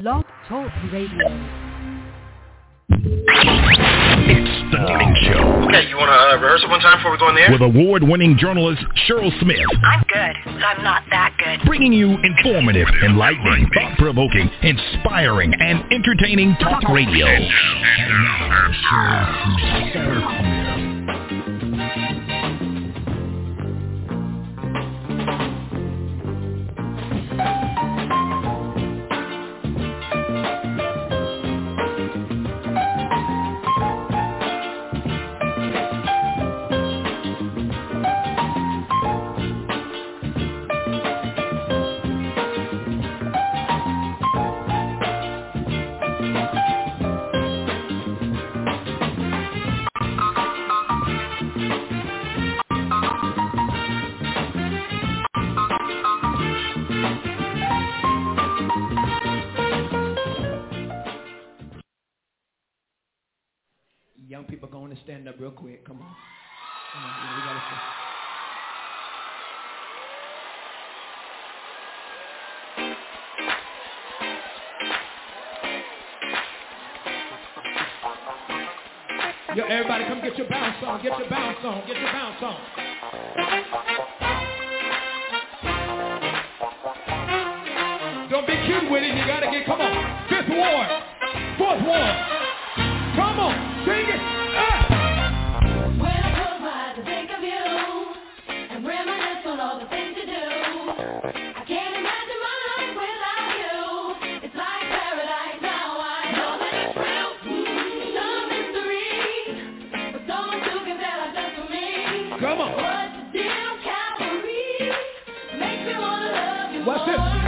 Blog Talk Radio. It's the Morning Show. Okay, you want to rehearse it one time before we go in the air? With award-winning journalist Cheryl Smith. I'm good. I'm not that good. Bringing you informative, enlightening, thought-provoking, inspiring, and entertaining talk radio. And now, Cheryl Smith. Young people going to stand up real quick. Come on. We gotta stand. Yo, everybody come get your bounce on. Get your bounce on. Get your bounce on. Don't be cute with it. You got to get, come on. Fifth ward. Fourth ward. Come on, sing it. When I close my eyes and think of you and reminisce on all the things you do, I can't imagine my life without you. It's like paradise now. I know that it's real. It's a mystery, but someone who can tell us just for me. Come on. What's the deal, Calvary? Makes me wanna love you. What's more. this?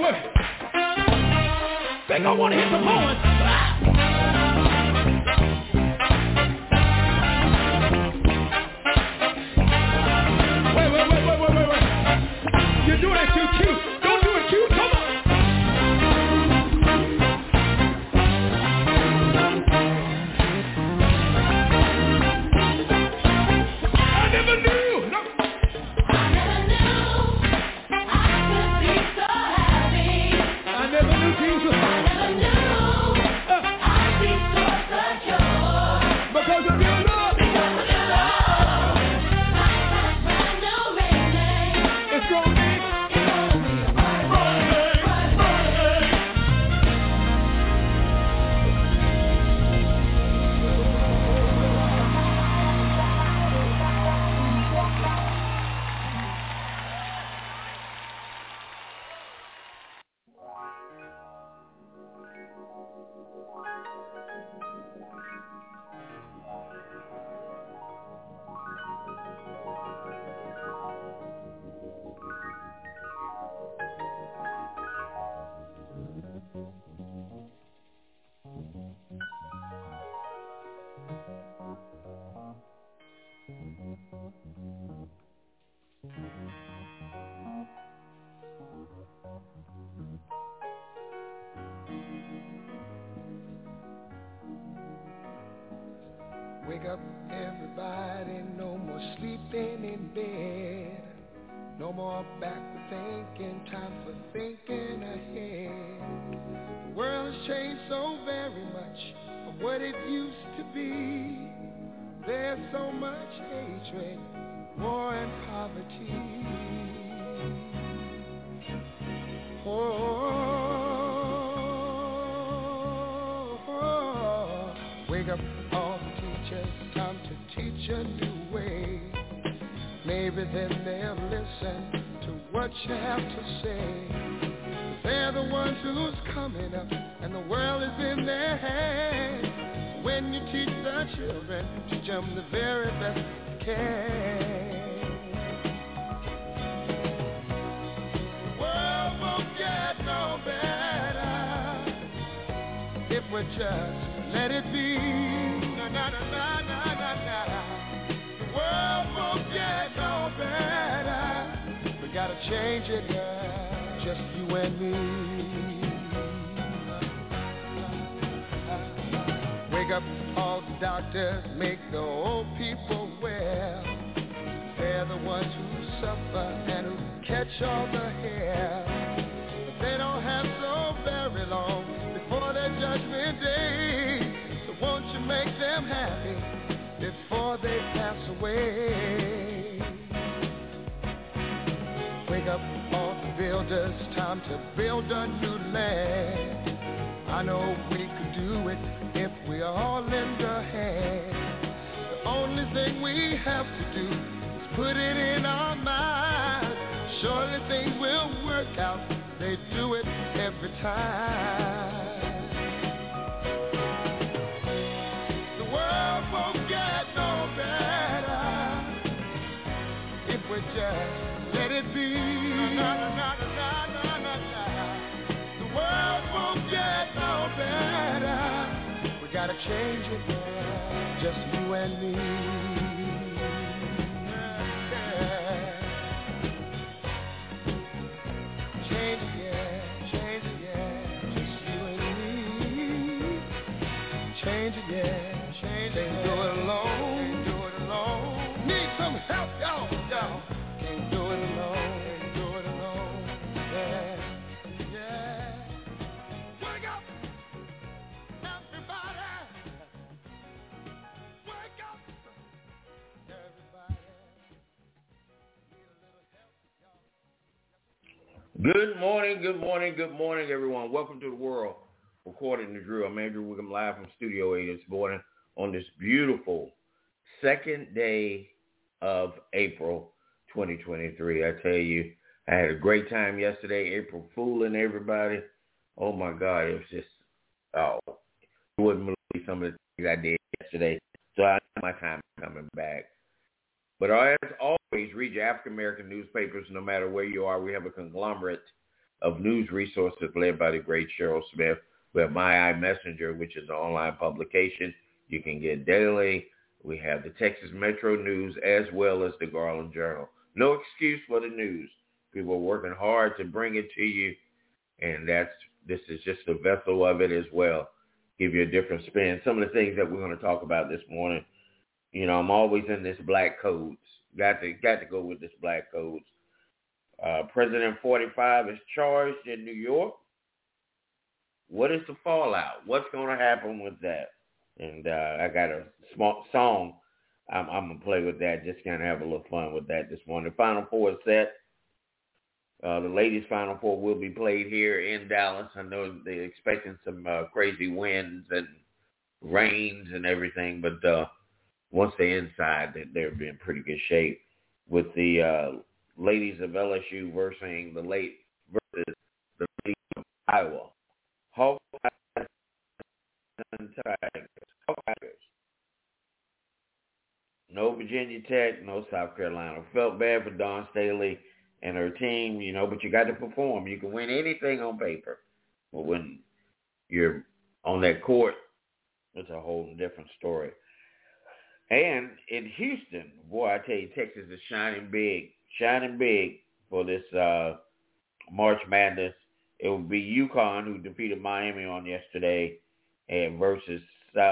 wait. They gonna want to hit the horns. Wait. You're doing that too cute. Don't do it cute. Come on. I never knew. Jesus. I never knew I'd be so secure. Because of your love. Because of your love. My brand new meaning. It's gonna be a bright day. Wake up, everybody, no more sleeping in bed. No more backward thinking, time for thinking ahead. The world has changed so very much from what it used to be. There's so much hatred, war and poverty. Wake up, all the teachers, time to teach a new way. Maybe then they'll listen to what you have to say. They're the ones who's coming up, and the world is in their hands. When you teach the children, teach them the very best you can. The world won't get no better if we just let it be. Na na na na na na na. The world won't get no better. We gotta change it, yeah, just you and me. Wake up, all the doctors, make the old people well. They're the ones who suffer and who catch all the hair. But they don't have so very long before their judgment day. So won't you make them happy before they pass away? Wake up, all the builders, time to build a new land. I know we could do it if we all lend a hand. The only thing we have to do is put it in our minds. Surely things will work out, they do it every time. The world won't get no better if we just let it be. Na, na, na, na, na, na, na. The world won't get no better. We gotta change it, yeah, just you and me. Change it, yeah, change it, yeah, just you and me. Change it, yeah, change it. Can't do it alone, can't do it alone. Need some help, y'all. Can't do it alone, can't do it alone. Yeah. Wake up, everybody. Wake up, everybody. Need a little help, y'all. Good morning, everyone. Welcome to the world. Recording the Drill. I'm Andrew Wickham, live from Studio A this morning on this beautiful second day of April 2023. I tell you, I had a great time yesterday. April fooling everybody. Oh my God, it was just, you wouldn't believe some of the things I did yesterday. So I know my time coming back. But as always, read your African American newspapers no matter where you are. We have a conglomerate of news resources led by the great Cheryl Smith. We have My Eye Messenger, which is an online publication you can get daily. We have the Texas Metro News as well as the Garland Journal. No excuse for the news. People are working hard to bring it to you, and this is just a vessel of it as well. Give you a different spin. Some of the things that we're going to talk about this morning, you know, I'm always in this black codes. Got to go with this black codes. President 45 is charged in New York. What is the fallout? What's going to happen with that? And I got a small song. I'm going to play with that, just kind of have a little fun with that this morning. The Final Four is set. The ladies' Final Four will be played here in Dallas. I know they're expecting some crazy winds and rains and everything, but once they're inside, they're in pretty good shape. With the ladies of LSU versus the ladies of Iowa. Hawkeyes and Tigers. No Virginia Tech, no South Carolina. Felt bad for Dawn Staley and her team, you know, but you got to perform. You can win anything on paper. But when you're on that court, it's a whole different story. And in Houston, boy, I tell you, Texas is shining big for this March Madness. It will be UConn, who defeated Miami on yesterday, and versus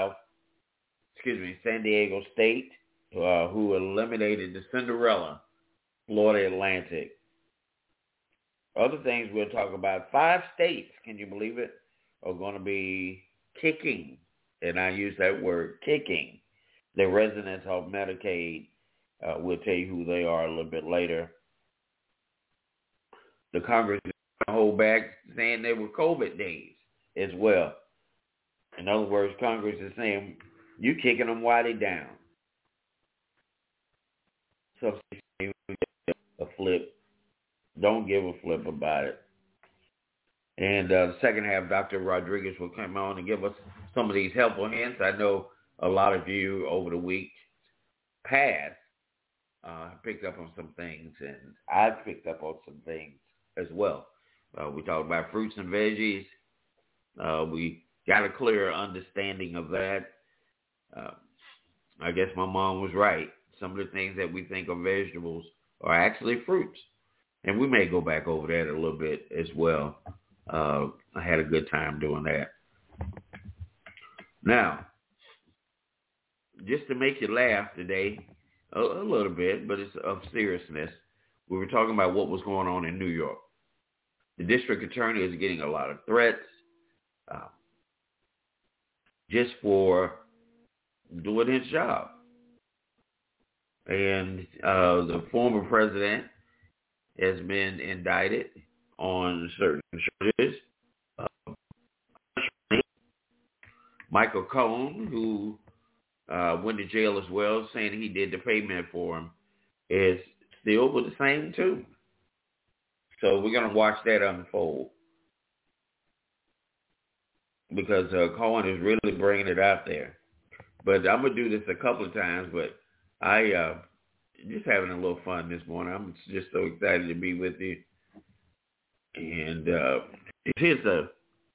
San Diego State, who eliminated the Cinderella, Florida Atlantic. Other things we'll talk about, 5 states, can you believe it, are going to be kicking, and I use that word, kicking, their residents off Medicaid. We'll tell you who they are a little bit later. The Congress is going to hold back, saying they were COVID days as well. In other words, Congress is saying, you kicking them while they down. So a flip. Don't give a flip about it. And the second half, Dr. Rodriguez will come on and give us some of these helpful hints. I know a lot of you over the week past picked up on some things, and I've picked up on some things as well. We talked about fruits and veggies. We got a clear understanding of that. I guess my mom was right. Some of the things that we think are vegetables are actually fruits. And we may go back over that a little bit as well. I had a good time doing that. Now, just to make you laugh today, a little bit, but it's of seriousness, we were talking about what was going on in New York. The district attorney is getting a lot of threats just for doing his job. And the former president has been indicted on certain charges. Michael Cohen, who went to jail as well, saying he did the payment for him, is still with the same too. So we're going to watch that unfold, because Cohen is really bringing it out there. But I'm going to do this a couple of times, but I just having a little fun this morning. I'm just so excited to be with you. And here's a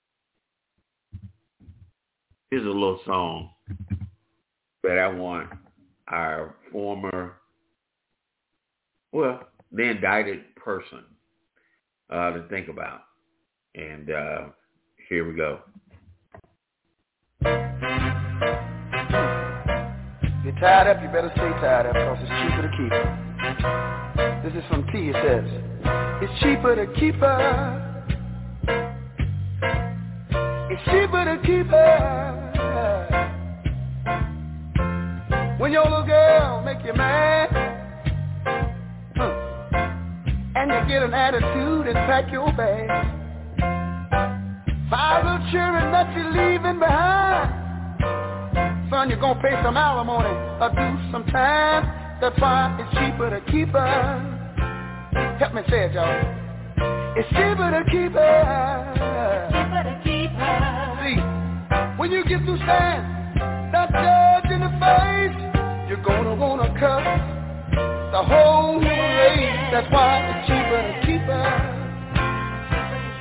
little song that I want our former, the indicted person to think about. And here we go. You're tied up, you better stay tied up, because it's cheaper to keep her. This is from T. It says, it's cheaper to keep her. It's cheaper to keep her. When your little girl make you mad, and you get an attitude and pack your bag. 5 little children that you're leaving behind. Son, you're gonna pay some alimony or do some time. That's why it's cheaper to keep her. Help me say it, y'all. It's cheaper to keep her. Cheaper to keep her. See, when you get through staring that judge in the face, you're gonna wanna cuss the whole human race. That's why it's cheaper to keep her.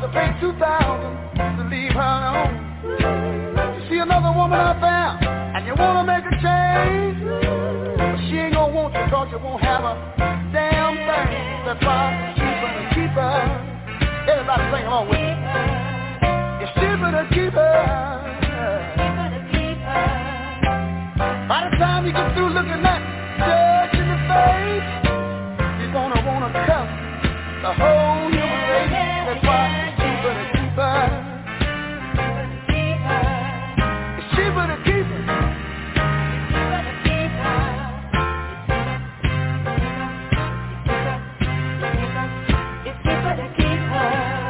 to pay $2,000 to leave her alone. You see another woman out there, and you want to make a change, but she ain't gonna want you because you won't have a damn thing. That's why it's cheaper to keep her. Everybody sing along with me. It's cheaper to keep her. By the time you get through looking that judge in the face, you're gonna wanna cuff the whole human race. That's why it's cheaper to keep her. It's cheaper to keep her. It's cheaper to keep her.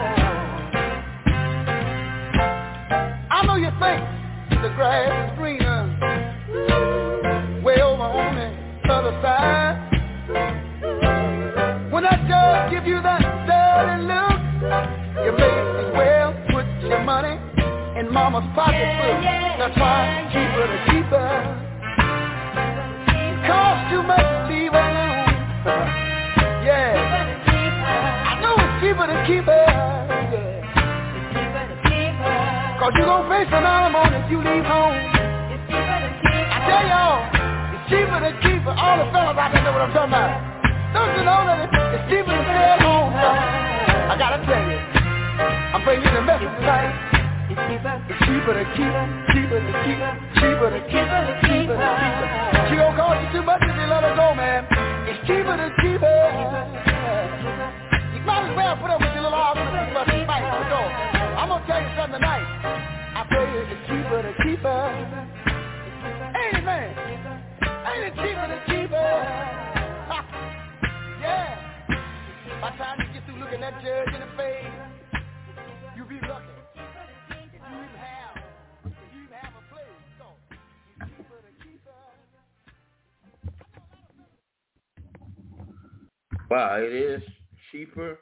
I know you think the grass is greener way over on the other side. When that judge give you that dirty look, you may as well put your money in mama's pocketbook. That's why it's cheaper to keep her. Cost too much to leave her alone. Yeah, I know it's cheaper to keep her. Yeah, cause you gon' face an alimony if you leave home. I tell y'all, it's cheaper to keep her. All the fellas out there know what I'm talking about. Don't you know that it's cheaper to stay at home, son? I gotta tell you, I'm bringing you the message tonight. It's cheaper to keep her, cheaper to keep her, cheaper to keep her, cheaper to keep her. She don't cost you too much if you let her go, man. It's cheaper to keep her. You might as well put up with your little argument and fuss and fight for the door. I'm gonna tell you something tonight. I tell you, it's cheaper to keep her. Ain't it, man? Ain't it cheaper to keep her? Yeah. By the time you get through looking that judge in the face, you'll be lucky. If you even have a place, so it's cheaper to keep her. Wow, it is cheaper.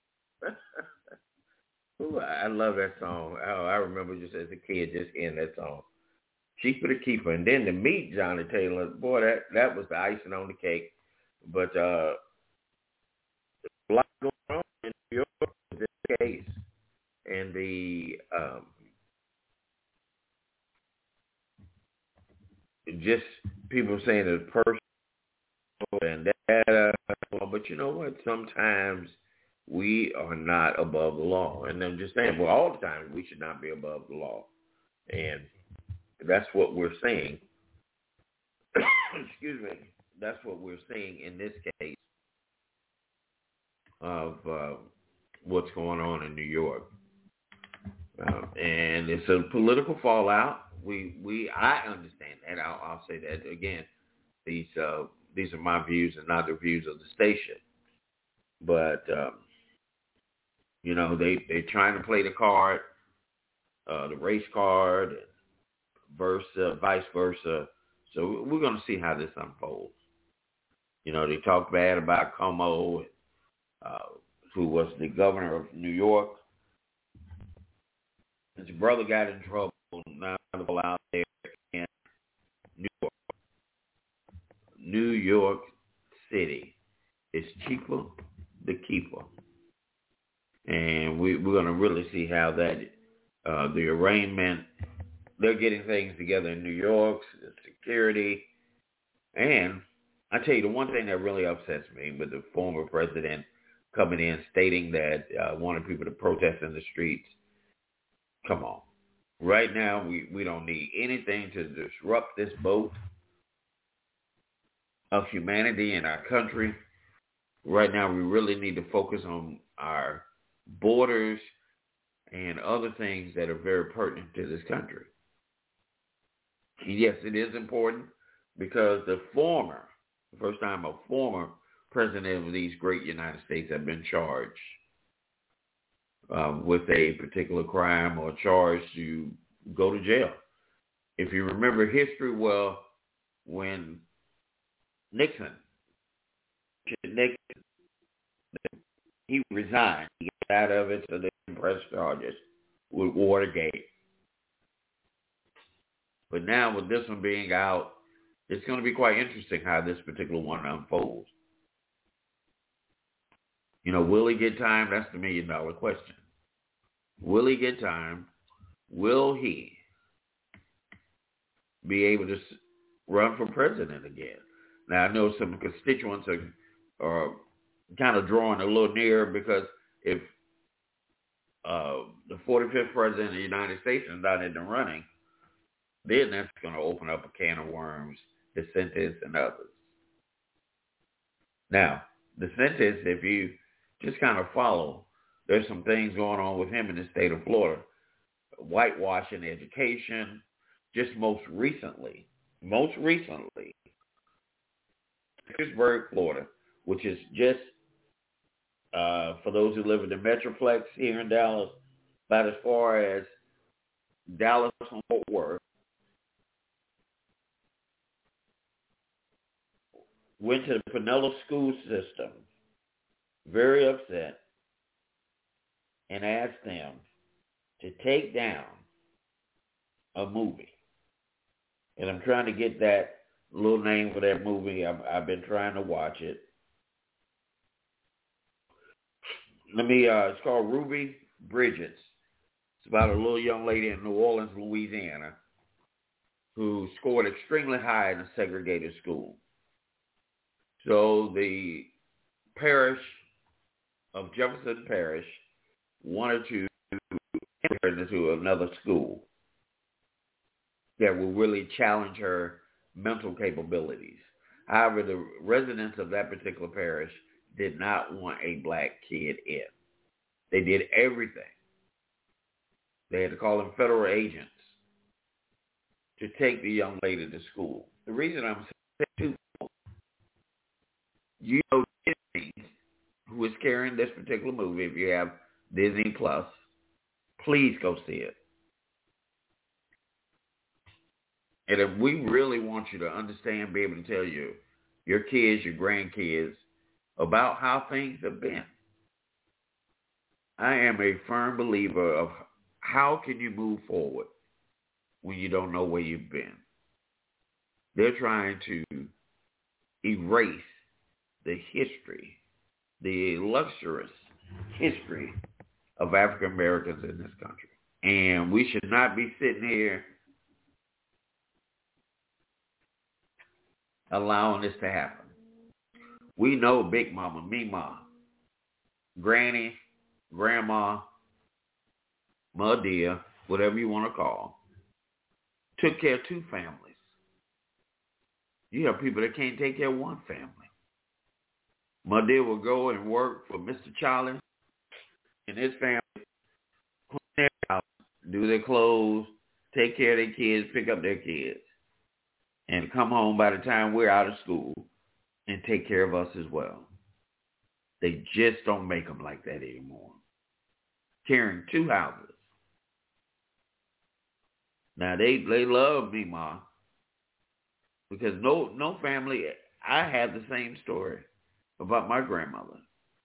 Ooh, I love that song. I remember just as a kid just hearing that song. Cheaper to keep her. And then to meet Johnny Taylor, boy, that was the icing on the cake. But a lot going on in New York in this case. And the just people saying it's personal and data. But you know what? Sometimes we are not above the law. And I'm just saying, well, all the time we should not be above the law. And that's what we're saying. Excuse me. That's what we're seeing in this case of what's going on in New York. And it's a political fallout. I understand that. I'll say that again. These are my views and not the views of the station. But you know, they're trying to play the card, the race card, vice versa. So we're going to see how this unfolds. You know, they talk bad about Cuomo, who was the governor of New York. His brother got in trouble. Now they're out there in New York City. It's cheaper to keep her. And we're going to really see how that, the arraignment, they're getting things together in New York, the security. And I tell you, the one thing that really upsets me with the former president coming in stating that wanted people to protest in the streets. Come on. Right now, we don't need anything to disrupt this boat of humanity in our country. Right now, we really need to focus on our borders and other things that are very pertinent to this country. Yes, it is important because the first time a former president of these great United States have been charged with a particular crime or charged to go to jail. If you remember history well, when Nixon, he resigned. He got out of it, so they didn't press charges with Watergate. But now with this one being out, it's going to be quite interesting how this particular one unfolds. You know, will he get time? That's the $1 million question. Will he get time? Will he be able to run for president again? Now, I know some constituents are kind of drawing a little near, because if the 45th president of the United States is not in the running, then that's going to open up a can of worms, DeSantis and others. Now, DeSantis, if you just kind of follow, there's some things going on with him in the state of Florida. Whitewashing education, just most recently, Pittsburgh, Florida, which is just, for those who live in the Metroplex here in Dallas, about as far as Dallas and Fort Worth, went to the Pinellas school system, very upset, and asked them to take down a movie. And I'm trying to get that little name for that movie. I've been trying to watch it. It's called Ruby Bridges. It's about a little young lady in New Orleans, Louisiana, who scored extremely high in a segregated school. So the parish of Jefferson Parish wanted to enter into another school that will really challenge her mental capabilities. However, the residents of that particular parish did not want a black kid in. They did everything. They had to call in federal agents to take the young lady to school. The reason I'm saying you know Disney, who is carrying this particular movie, if you have Disney Plus, please go see it. And if we really want you to understand, be able to tell your kids, your grandkids, about how things have been. I am a firm believer of how can you move forward when you don't know where you've been. They're trying to erase the history, the illustrious history of African Americans in this country. And we should not be sitting here allowing this to happen. We know Big Mama, Mima, Granny, Grandma, Ma Dear, whatever you want to call, took care of two families. You have people that can't take care of one family. Ma Dear will go and work for Mr. Charlie and his family, clean their house, do their clothes, take care of their kids, pick up their kids, and come home by the time we're out of school and take care of us as well. They just don't make them like that anymore. Carrying two houses. Now, they love me, Ma, because no family, I have the same story about my grandmother.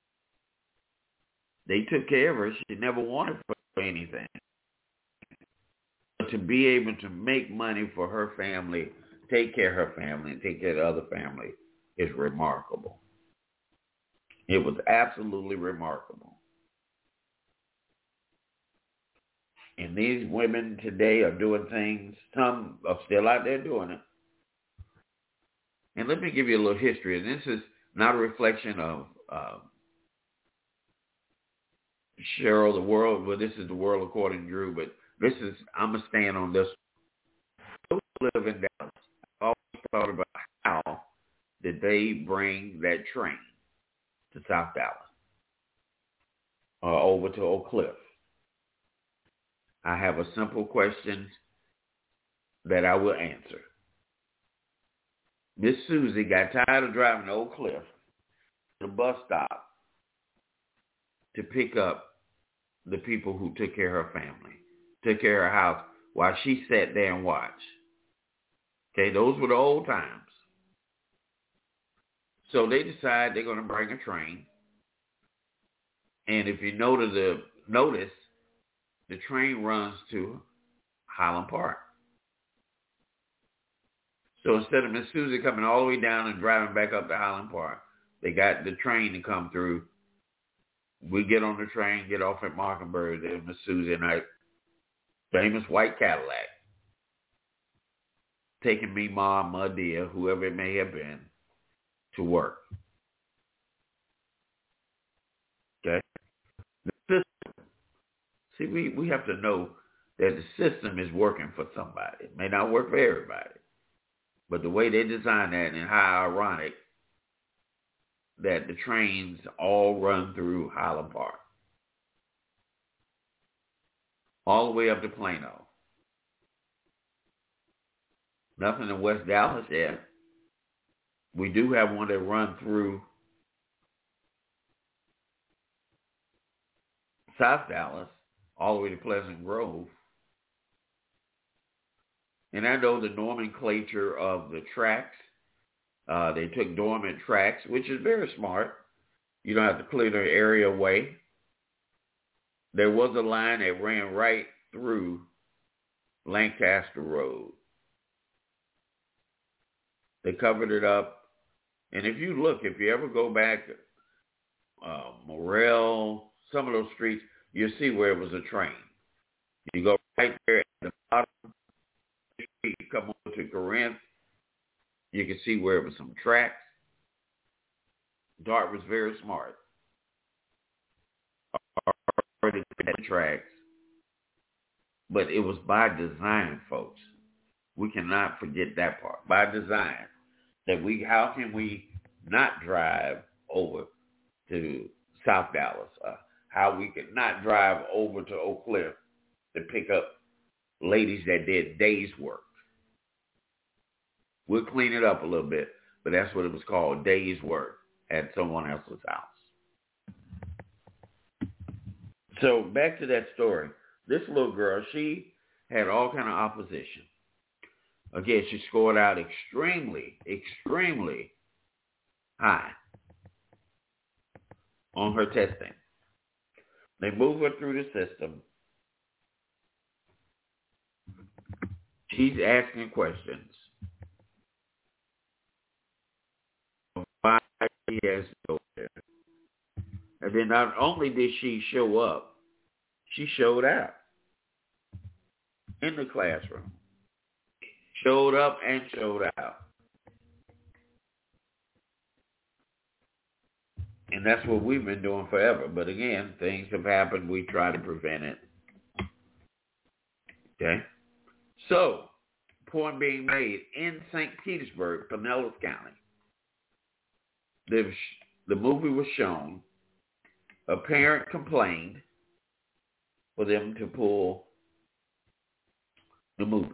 They took care of her. She never wanted for anything. But to be able to make money for her family, take care of her family, and take care of the other family is remarkable. It was absolutely remarkable. And these women today are doing things, some are still out there doing it. And let me give you a little history. And this is not a reflection of Cheryl, the world, well, this is the world according to Drew, but this is, I'm going to stand on this. Those who live in Dallas, I always thought about how did they bring that train to South Dallas, over to Oak Cliff. I have a simple question that I will answer. Miss Susie got tired of driving to Oak Cliff to the bus stop to pick up the people who took care of her family, took care of her house, while she sat there and watched. Okay, those were the old times. So they decide they're going to bring a train. And if you notice, the train runs to Highland Park. So instead of Miss Susie coming all the way down and driving back up to Highland Park, they got the train to come through We get on the train, get off at Mockingbird, and Miss Susie and I, famous white Cadillac, taking me, Mom, my dear, whoever it may have been, to work. Okay? The system. See, we have to know that the system is working for somebody. It may not work for everybody. But the way they designed that, and how ironic that the trains all run through Highland Park. All the way up to Plano. Nothing in West Dallas yet. We do have one that runs through South Dallas, all the way to Pleasant Grove. And I know the nomenclature of the tracks. They took dormant tracks, which is very smart. You don't have to clear the area away. There was a line that ran right through Lancaster Road. They covered it up. And if you look, if you ever go back, Morrell, some of those streets, you'll see where it was a train. You go right there at the bottom of the street, you come over to Corinth, you can see where it was some tracks. Dart was very smart. Already had tracks. But it was by design, folks. We cannot forget that part. By design. That how can we not drive over to South Dallas? How we could not drive over to Oak Cliff to pick up ladies that did days work. We'll clean it up a little bit, but that's what it was called, days work at someone else's house. So back to that story. This little girl, she had all kind of opposition. Again, she scored out extremely, extremely high on her testing. They move her through the system. She's asking questions. Why she has to go there. And then not only did she show up, she showed out in the classroom. Showed up and showed out. And that's what we've been doing forever. But again, things have happened. We try to prevent it. Okay? So, point being made, in St. Petersburg, Pinellas County, the movie was shown. A parent complained for them to pull the movie.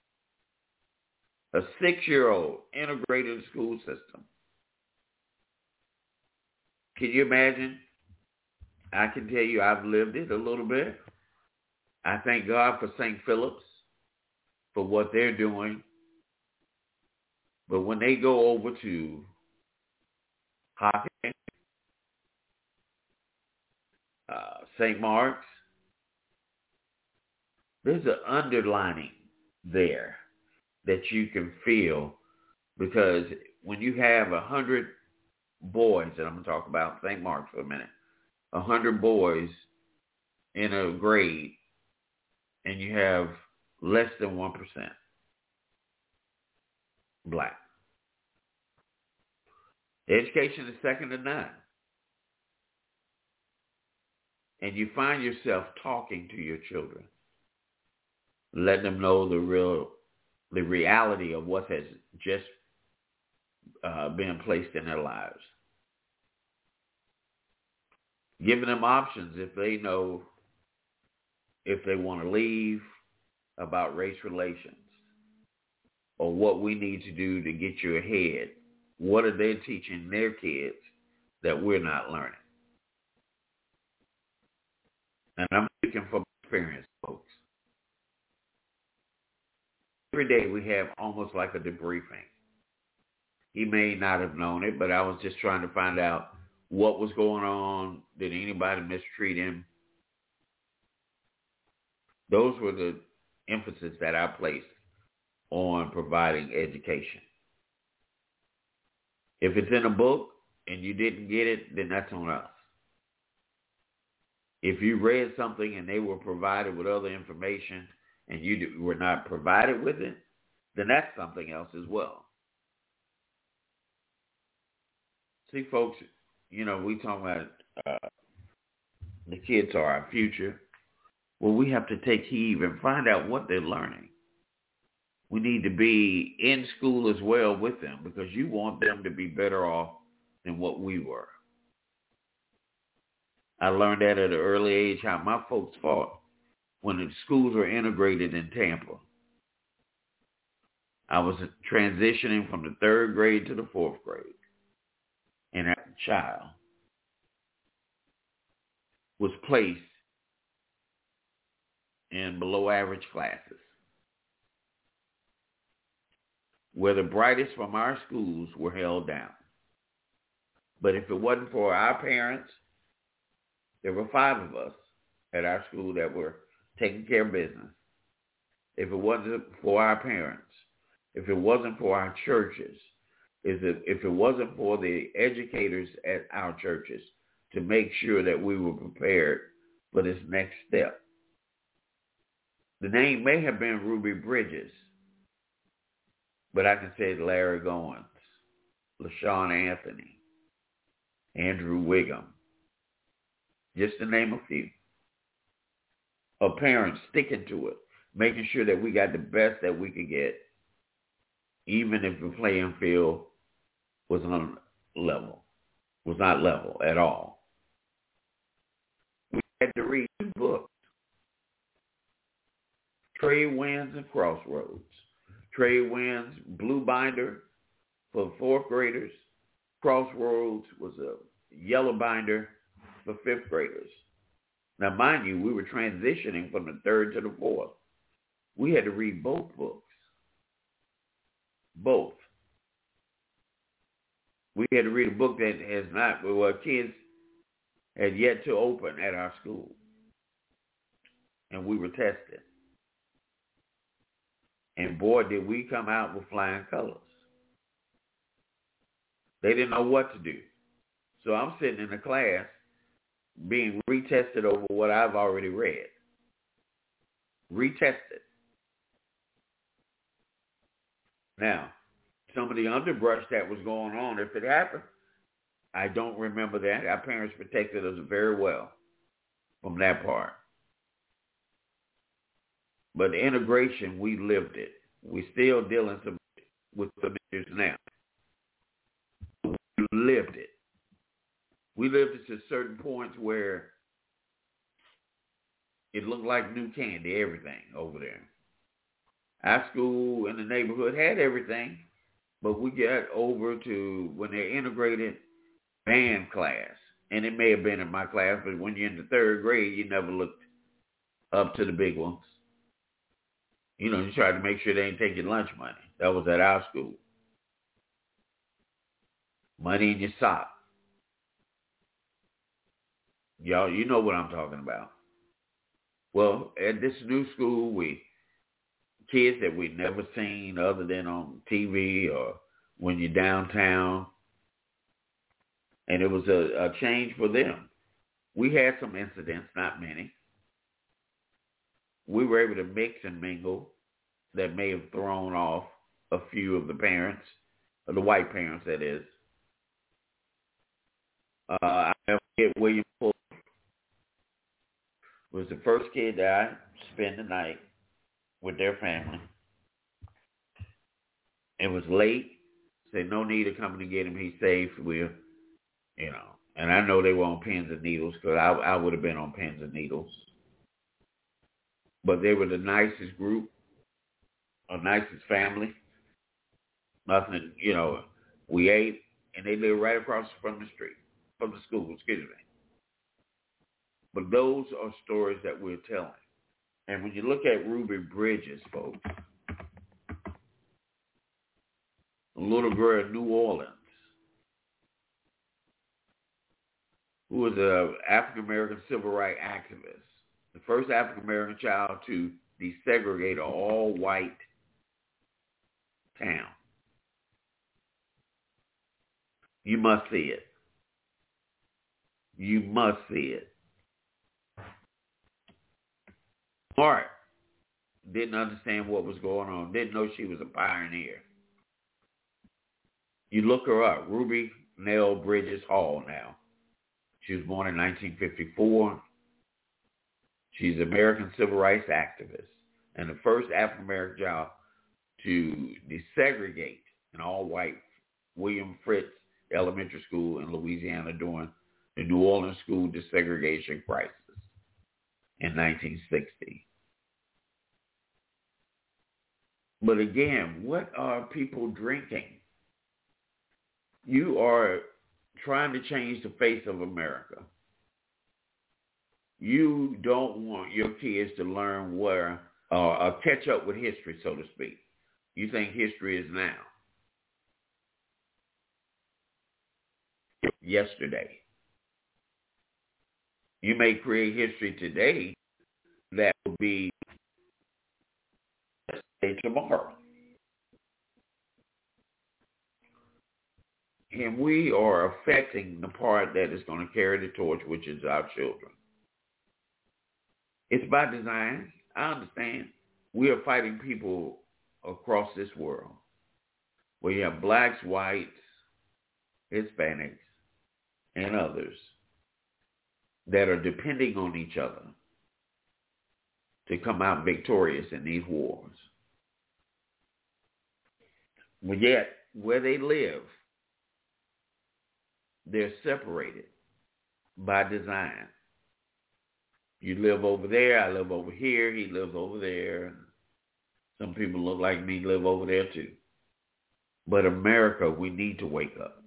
A 6-year-old integrated school system. Can you imagine? I can tell you I've lived it a little bit. I thank God for St. Philip's for what they're doing. But when they go over to Hopkins, St. Mark's, there's an underlining there that you can feel, because when you have 100 boys, and I'm going to talk about St. Mark's for a minute, 100 boys in a grade, and you have less than 1% black. Education is second to none. And you find yourself talking to your children, letting them know the reality of what has just been placed in their lives. Giving them options if they know if they want to leave, about race relations, or what we need to do to get you ahead. What are they teaching their kids that we're not learning? And I'm speaking from experience, folks. Every day we have almost like a debriefing. He may not have known it, but I was just trying to find out what was going on. Did anybody mistreat him? Those were the emphasis that I placed on providing education. If it's in a book and you didn't get it, then that's on us. If you read something and they were provided with other information and you were not provided with it, then that's something else as well. See, folks, we talking about the kids are our future. Well, we have to take heed and find out what they're learning. We need to be in school as well with them because you want them to be better off than what we were. I learned that at an early age how my folks fought when the schools were integrated in Tampa. I was transitioning from the 3rd grade to the 4th grade. And that child was placed in below average classes, where the brightest from our schools were held down. But if it wasn't for our parents, there were 5 of us at our school that were taking care of business. If it wasn't for our parents, if it wasn't for our churches, if it wasn't for the educators at our churches to make sure that we were prepared for this next step. The name may have been Ruby Bridges, but I can say Larry Goins, LaShawn Anthony, Andrew Wiggum, just to name a few. Of parents sticking to it, making sure that we got the best that we could get, even if the playing field was not level at all. We had to read 2 books, Trade Winds and Crossroads. Trade Winds, blue binder for 4th graders. Crossroads was a yellow binder for 5th graders. Now, mind you, we were transitioning from the 3rd to the 4th. We had to read both books. Both. We had to read a book that kids had yet to open at our school. And we were tested. And boy, did we come out with flying colors. They didn't know what to do. So I'm sitting in the class being retested over what I've already read. Retested. Now, some of the underbrush that was going on, if it happened, I don't remember that. Our parents protected us very well from that part. But the integration, we lived it. We still dealing with some issues now. We lived it. We lived it to certain points where it looked like new candy, everything over there. Our school in the neighborhood had everything, but we got over to when they integrated band class. And it may have been in my class, but when you're in the 3rd grade, you never looked up to the big ones. You tried to make sure they didn't take your lunch money. That was at our school. Money in your sock. Y'all, you know what I'm talking about. Well, at this new school, kids that we'd never seen other than on TV or when you're downtown. And it was a change for them. We had some incidents, not many. We were able to mix and mingle that may have thrown off a few of the parents, or the white parents, that is. I never forget William Fuller was the first kid that I spent the night with their family. It was late. Said no need of coming to get him. He's safe. And I know they were on pins and needles because I would have been on pins and needles. But they were the nicest group, or nicest family. Nothing, we ate, and they lived right across from the school, excuse me. But those are stories that we're telling. And when you look at Ruby Bridges, folks, a little girl in New Orleans, who was an African-American civil rights activist, the first African-American child to desegregate an all-white town. You must see it. You must see it. smart, didn't understand what was going on, didn't know she was a pioneer. You look her up, Ruby Nell Bridges Hall now. She was born in 1954. She's an American civil rights activist and the first African-American child to desegregate an all-white William Fritz Elementary School in Louisiana during the New Orleans school desegregation crisis in 1960. But again, what are people drinking? You are trying to change the face of America. You don't want your kids to learn where, catch up with history, so to speak. You think history is now. Yesterday. You may create history today that will be tomorrow. And we are affecting the part that is going to carry the torch, which is our children. It's by design. I understand. We are fighting people across this world where you have blacks, whites, Hispanics, and others that are depending on each other to come out victorious in these wars. But yet, where they live, they're separated by design. You live over there, I live over here, he lives over there. Some people look like me live over there too. But America, we need to wake up.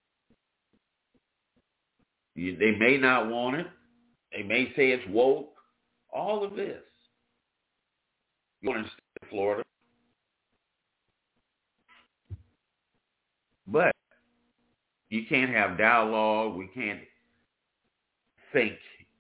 They may not want it. They may say it's woke. All of this. You want to stay in Florida. But you can't have dialogue. We can't think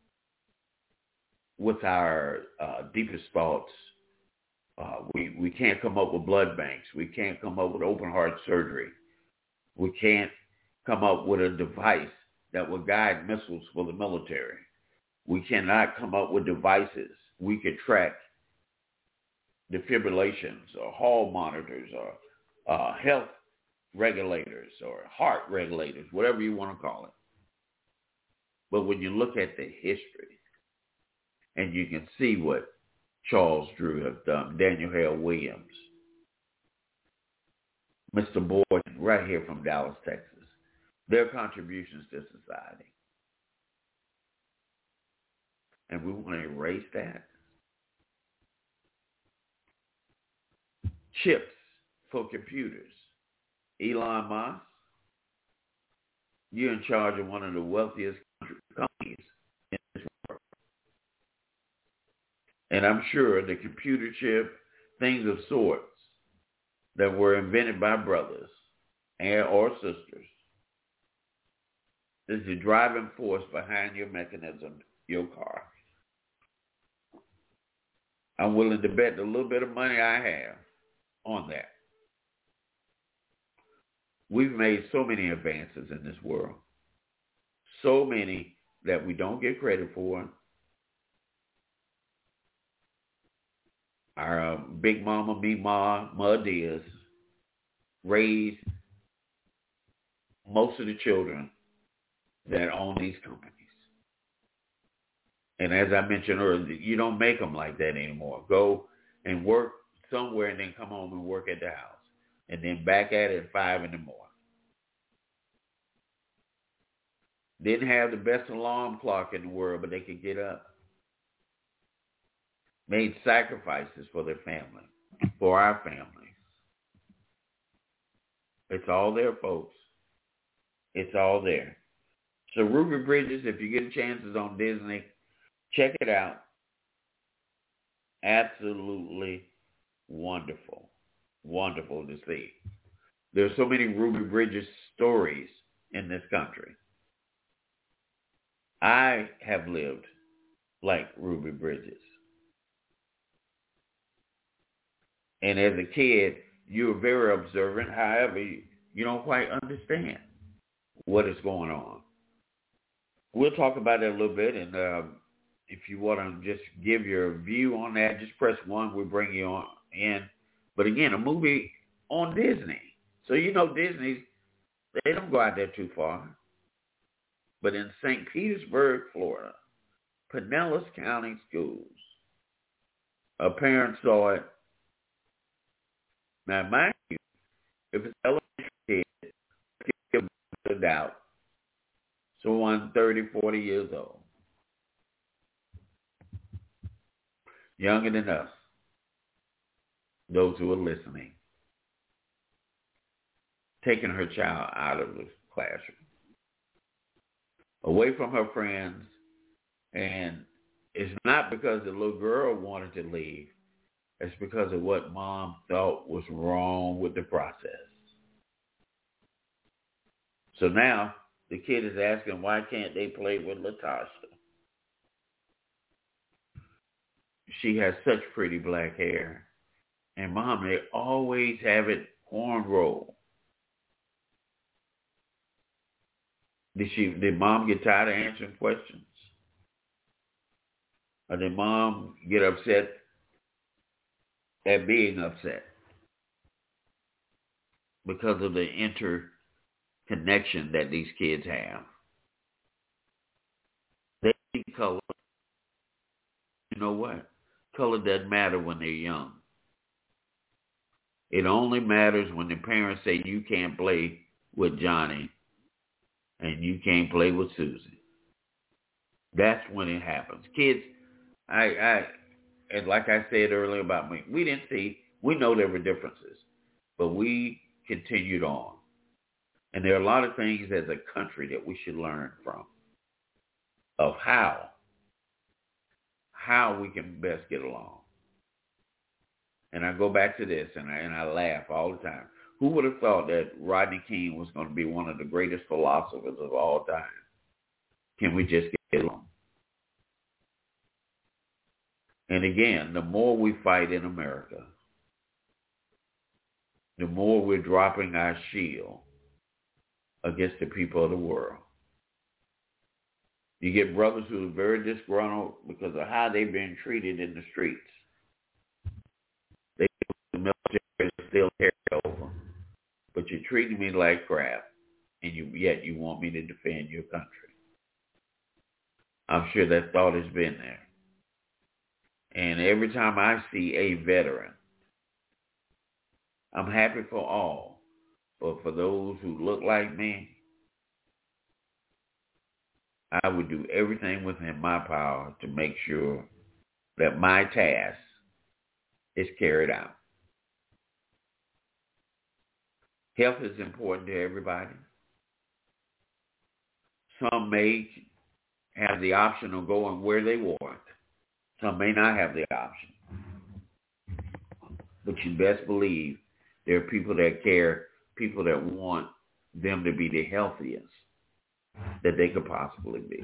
with our deepest thoughts. We can't come up with blood banks. We can't come up with open heart surgery. We can't come up with a device that will guide missiles for the military. We cannot come up with devices we could track defibrillations or hall monitors or health regulators or heart regulators, whatever you want to call it. But when you look at the history and you can see what Charles Drew have done, Daniel Hale Williams, Mr. Boyd, right here from Dallas, Texas, their contributions to society. And we want to erase that. Chips for computers. Elon Musk, you're in charge of one of the wealthiest companies in this world. And I'm sure the computer chip, things of sorts that were invented by brothers and or sisters, is the driving force behind your mechanism, your car. I'm willing to bet the little bit of money I have on that. We've made so many advances in this world. So many that we don't get credit for. Our Big Mama, Ma Diaz raised most of the children that own these companies. And as I mentioned earlier, you don't make them like that anymore. Go and work somewhere and then come home and work at the house. And then back at it at 5 in the morning. Didn't have the best alarm clock in the world, but they could get up. Made sacrifices for their family, for our families. It's all there, folks. It's all there. So Ruby Bridges, if you get a chance, is on Disney. Check it out. Absolutely wonderful. Wonderful to see. There's so many Ruby Bridges stories in this country. I have lived like Ruby Bridges. And as a kid, you were very observant. However, you don't quite understand what is going on. We'll talk about it a little bit if you want to just give your view on that, just press 1. We'll bring you on in. But again, a movie on Disney. So you know Disney, they don't go out there too far. But in St. Petersburg, Florida, Pinellas County Schools, a parent saw it. Now, mind you, if it's elementary kids, give a doubt. So 30, 40 years old. Younger than us. Those who are listening. Taking her child out of the classroom. Away from her friends. And it's not because the little girl wanted to leave. It's because of what mom thought was wrong with the process. So now the kid is asking, why can't they play with Latasha? She has such pretty black hair. And mom, they always have it cornrow. Did mom get tired of answering questions? Or did mom get upset at being upset because of the interconnection that these kids have? They see color. You know what? Color doesn't matter when they're young. It only matters when the parents say you can't play with Johnny and you can't play with Susie. That's when it happens. Kids, and like I said earlier about me, we know there were differences, but we continued on. And there are a lot of things as a country that we should learn from, of how we can best get along. And I go back to this, and I laugh all the time. Who would have thought that Rodney King was going to be one of the greatest philosophers of all time? Can we just get along? And again, the more we fight in America, the more we're dropping our shield against the people of the world. You get brothers who are very disgruntled because of how they've been treated in the streets. The military is still carried over. But you're treating me like crap, and yet you want me to defend your country. I'm sure that thought has been there. And every time I see a veteran, I'm happy for all. But for those who look like me, I would do everything within my power to make sure that my task is carried out. Health is important to everybody. Some may have the option of going where they want. Some may not have the option. But you best believe there are people that care, people that want them to be the healthiest that they could possibly be.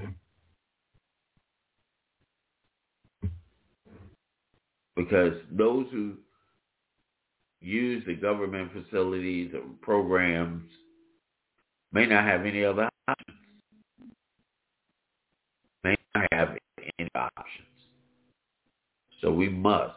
Because those who use the government facilities or programs may not have any other options. May not have any options. So we must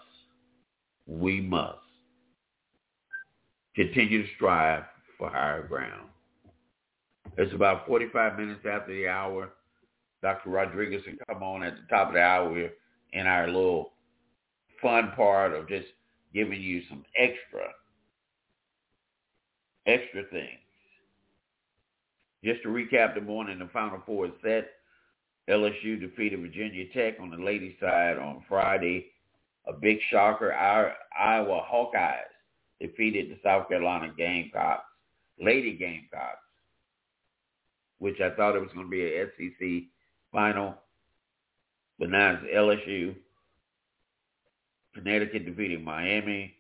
continue to strive for higher ground. It's about 45 minutes after the hour. Dr. Rodriguez will come on at the top of the hour in our little fun part of just giving you some extra things. Just to recap the morning, the Final Four is set. LSU defeated Virginia Tech on the ladies' side on Friday. A big shocker. Our Iowa Hawkeyes defeated the South Carolina Gamecocks, Lady Gamecocks, which I thought it was going to be an SEC final. But now it's LSU. Connecticut defeating Miami.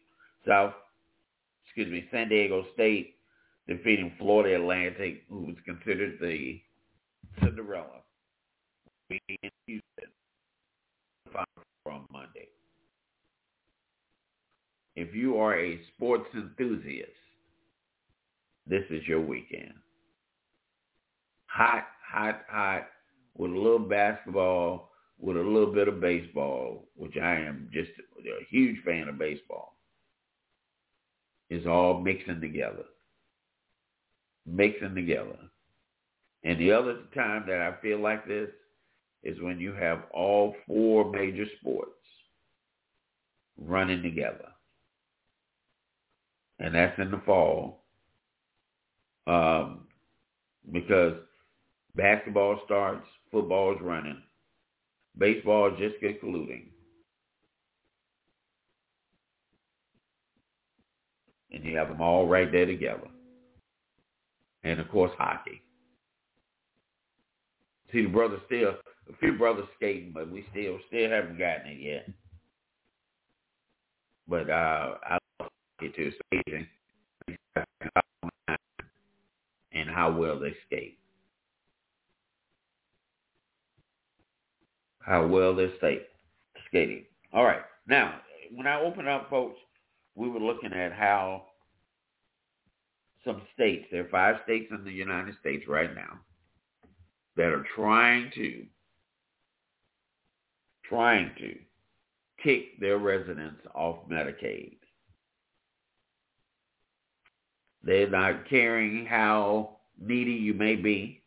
San Diego State defeating Florida Atlantic, who was considered the Cinderella, in Houston on Monday. If you are a sports enthusiast, this is your weekend. Hot, with a little basketball, with a little bit of baseball, which I am just a huge fan of baseball, is all mixing together. Mixing together. And the other time that I feel like this is when you have all four major sports running together. And that's in the fall. Because basketball starts, football is running, baseball is just concluding. And you have them all right there together. And, of course, hockey. See, a few brothers skating, but we still haven't gotten it yet. But I love it too. It's amazing. And how well they skate. How well they're skating. All right. Now, when I open up, folks, we were looking at how some states, there are 5 states in the United States right now that are trying to kick their residents off Medicaid. They're not caring how needy you may be.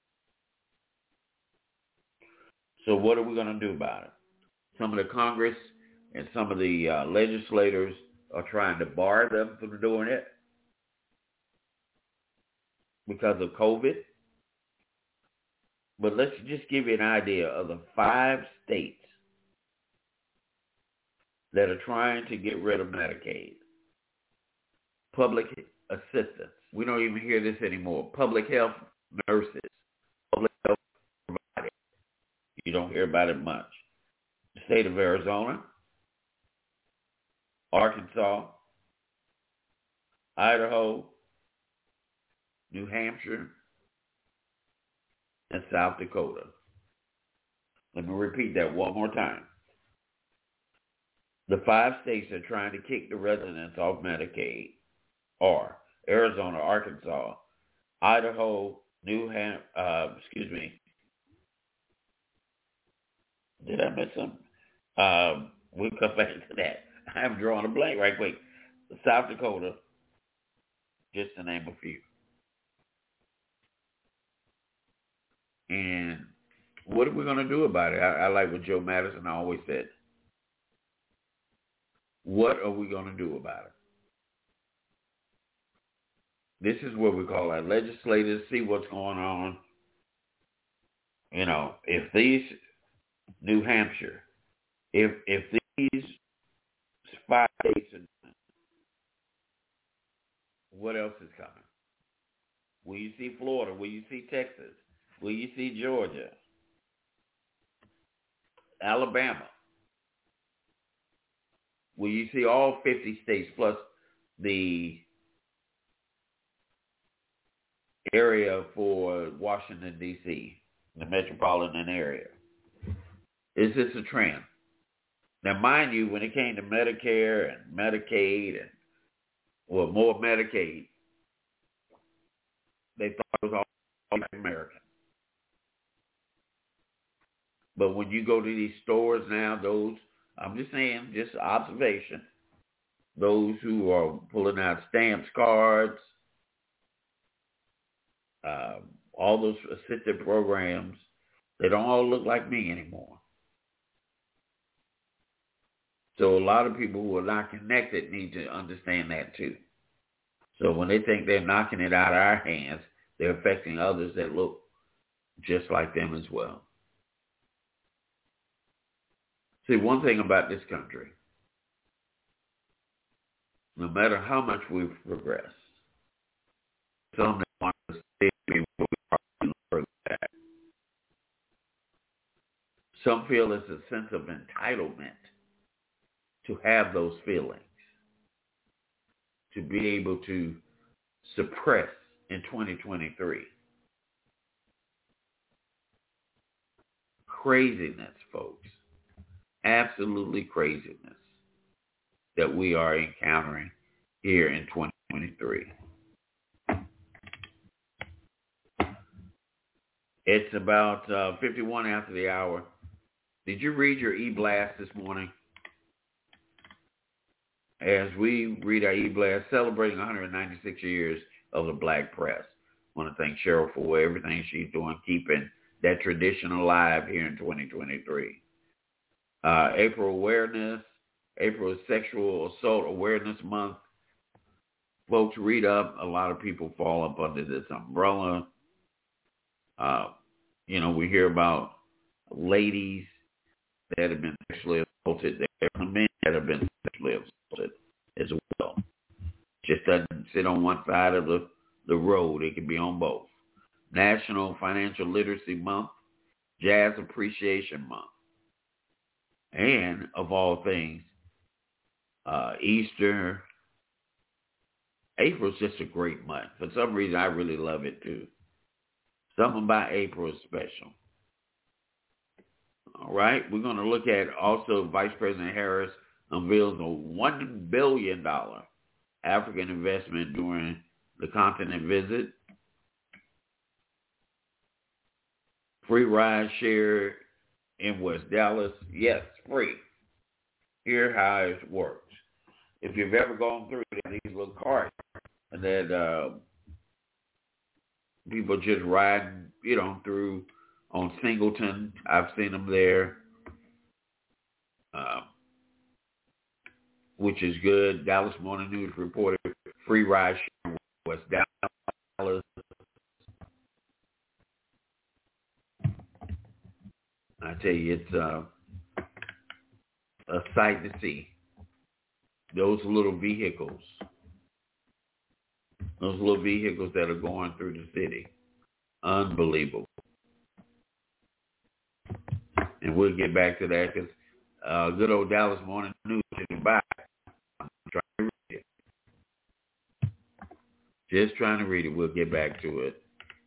So what are we going to do about it? Some of the Congress and some of the legislators are trying to bar them from doing it because of COVID. But let's just give you an idea of the 5 states that are trying to get rid of Medicaid. Public assistance. We don't even hear this anymore. Public health nurses. Public health providers. You don't hear about it much. The state of Arizona, Arkansas, Idaho, New Hampshire, and South Dakota. Let me repeat that one more time. The 5 states that are trying to kick the residents off Medicaid are Arizona, Arkansas, Idaho, New Hampshire, did I miss some? We'll come back to that. I'm drawing a blank right quick. South Dakota, just to name a few. And what are we going to do about it? I like what Joe Madison always said. What are we going to do about it? This is what we call our legislators, see what's going on. You know, if these, New Hampshire, if these 5 states are done, what else is coming? Will you see Florida? Will you see Texas? Will you see Georgia? Alabama? Will you see all 50 states plus the area for Washington, D.C., the metropolitan area? Is this a trend? Now, mind you, when it came to Medicare and Medicaid and, well, more Medicaid, they thought it was all American. But when you go to these stores now, those, I'm just saying, just observation, those who are pulling out stamps, cards, all those assisted programs, they don't all look like me anymore. So a lot of people who are not connected need to understand that too. So when they think they're knocking it out of our hands, they're affecting others that look just like them as well. See, one thing about this country, no matter how much we've progressed, some that want to stay where we are further back. Some feel it's a sense of entitlement to have those feelings, to be able to suppress in 2023. Craziness, folks. Absolutely craziness that we are encountering here in 2023. It's about 51 after the hour. Did you read your e-blast this morning? As we read our e-blast, celebrating 196 years of the black press. I want to thank Cheryl for everything she's doing, keeping that tradition alive here in 2023. April awareness. April is Sexual Assault Awareness Month. Folks, read up. A lot of people fall up under this umbrella. We hear about ladies that have been sexually assaulted. There are men that have been sexually assaulted as well. Just doesn't sit on one side of the road. It can be on both. National Financial Literacy Month, Jazz Appreciation Month, and of all things, Easter. April's just a great month. For some reason, I really love it too. Something about April is special. All right, we're going to look at also Vice President Harris unveils a $1 billion African investment during the continent visit. Free ride share in West Dallas. Yes, free. Here's how it works. If you've ever gone through these little carts that people just ride, through on Singleton. I've seen them there, which is good. Dallas Morning News reported free ride share in West Dallas. I tell you, it's a sight to see. Those little vehicles that are going through the city. Unbelievable. And we'll get back to that because good old Dallas Morning News is back. I'm trying to read it. Just trying to read it. We'll get back to it.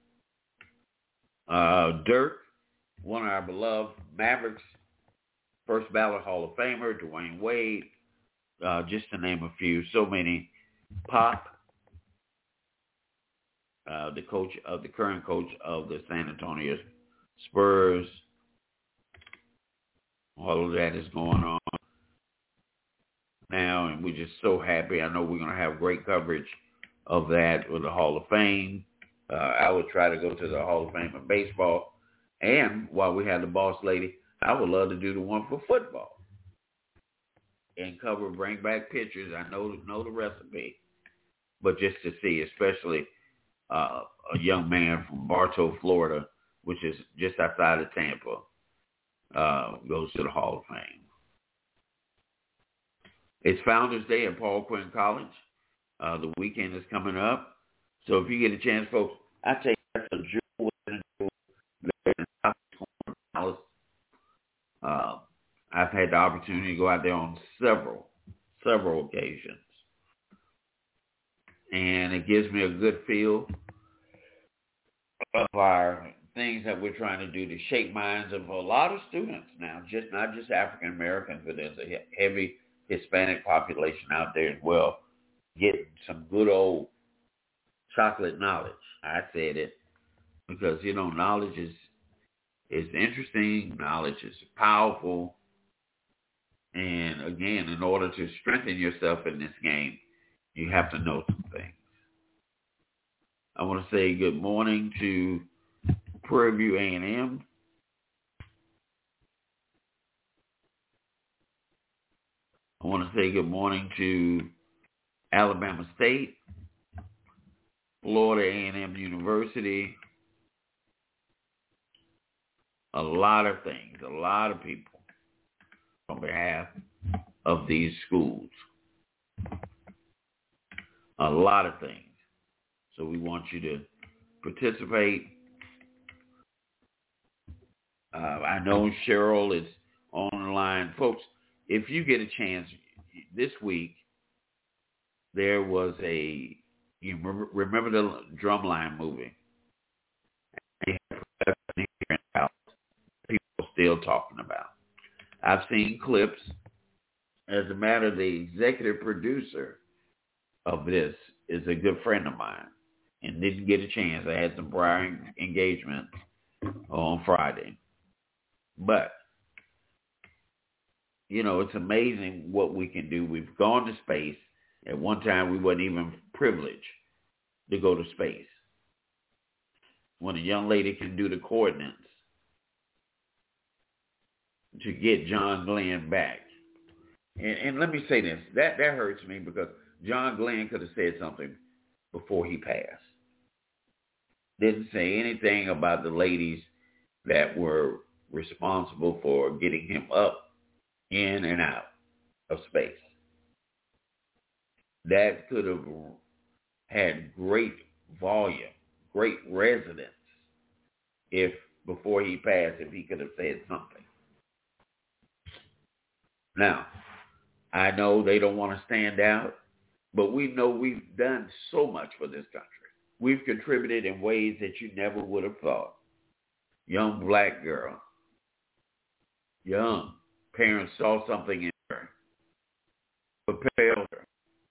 Dirk, one of our beloved Mavericks, first ballot Hall of Famer, Dwayne Wade, just to name a few. So many. Pop, the current coach of the San Antonio Spurs. All of that is going on now, and we're just so happy. I know we're going to have great coverage of that with the Hall of Fame. I would try to go to the Hall of Fame of baseball. And while we have the boss lady, I would love to do the one for football and bring back pictures. I know the recipe, but just to see, especially a young man from Bartow, Florida, which is just outside of Tampa, goes to the Hall of Fame. It's Founders Day at Paul Quinn College. The weekend is coming up. So if you get a chance, folks, I tell you, that's a jewel in Dallas. I've had the opportunity to go out there on several occasions. And it gives me a good feel of our things that we're trying to do to shape minds of a lot of students now, not just African Americans, but there's a heavy Hispanic population out there as well, getting some good old chocolate knowledge. I said it because, knowledge is interesting. Knowledge is powerful. And again, in order to strengthen yourself in this game, you have to know some things. I want to say good morning to Prairie View A&M. I want to say good morning to Alabama State, Florida A&M University. A lot of things, a lot of people on behalf of these schools. A lot of things. So we want you to participate. I know Cheryl is on the line. Folks, if you get a chance, this week, there was you remember the Drumline movie? People still talking about. I've seen clips. As a matter of the executive producer of this is a good friend of mine and didn't get a chance. I had some prior engagements on Friday. But it's amazing what we can do. We've gone to space. At one time, we wasn't even privileged to go to space. When a young lady can do the coordinates to get John Glenn back. And let me say this. That hurts me because John Glenn could have said something before he passed. Didn't say anything about the ladies that were responsible for getting him up, in and out of space. That could have had great volume, great resonance if before he passed, if he could have said something. Now, I know they don't want to stand out, but we know we've done so much for this country. We've contributed in ways that you never would have thought. Young black girl, young parents saw something in her, propelled her,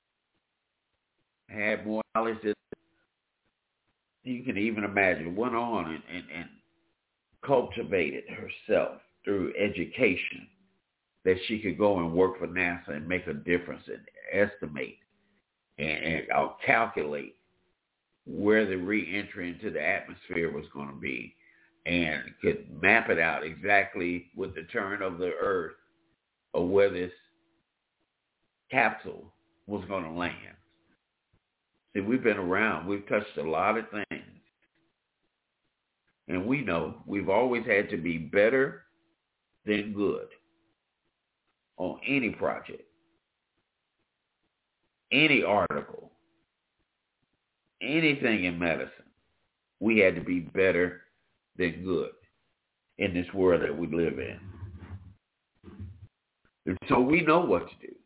had more knowledge than you can even imagine, went on and cultivated herself through education that she could go and work for NASA and make a difference and estimate and calculate where the re-entry into the atmosphere was going to be and could map it out exactly with the turn of the Earth or where this capsule was going to land. See, we've been around. We've touched a lot of things. And we know we've always had to be better than good on any project, any article, anything in medicine. We had to be better than good in this world that we live in. And so we know what to do.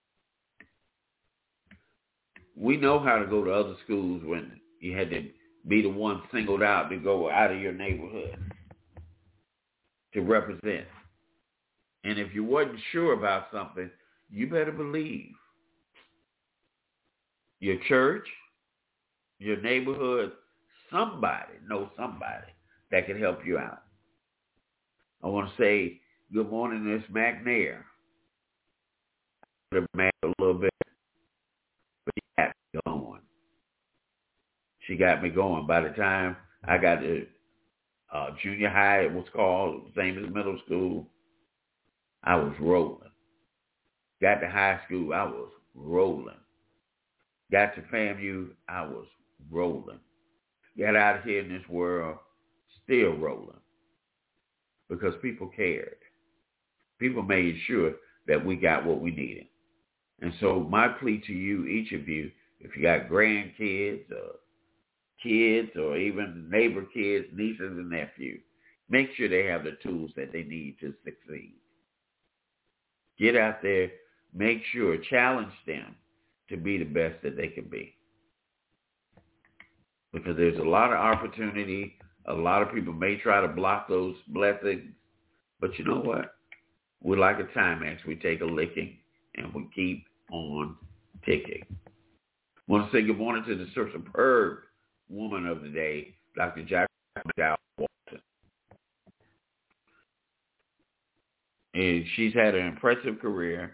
We know how to go to other schools when you had to be the one singled out to go out of your neighborhood to represent. And if you wasn't sure about something, you better believe your church, your neighborhood, somebody knows somebody that can help you out. I want to say good morning to Miss McNair. A little bit, but she got me going. She got me going. By the time I got to junior high, it was called, same as middle school, I was rolling. Got to high school, I was rolling. Got to FAMU, I was rolling. Got out of here in this world, still rolling. Because people cared. People made sure that we got what we needed. And so my plea to you, each of you, if you got grandkids or kids or even neighbor kids, nieces and nephews, make sure they have the tools that they need to succeed. Get out there, make sure, challenge them to be the best that they can be. Because there's a lot of opportunity. A lot of people may try to block those blessings. But you know what? We're like a Timex. We take a licking and we keep on ticking. I want to say good morning to the superb woman of the day, Dr. Jacqueline McDowell Walton. And she's had an impressive career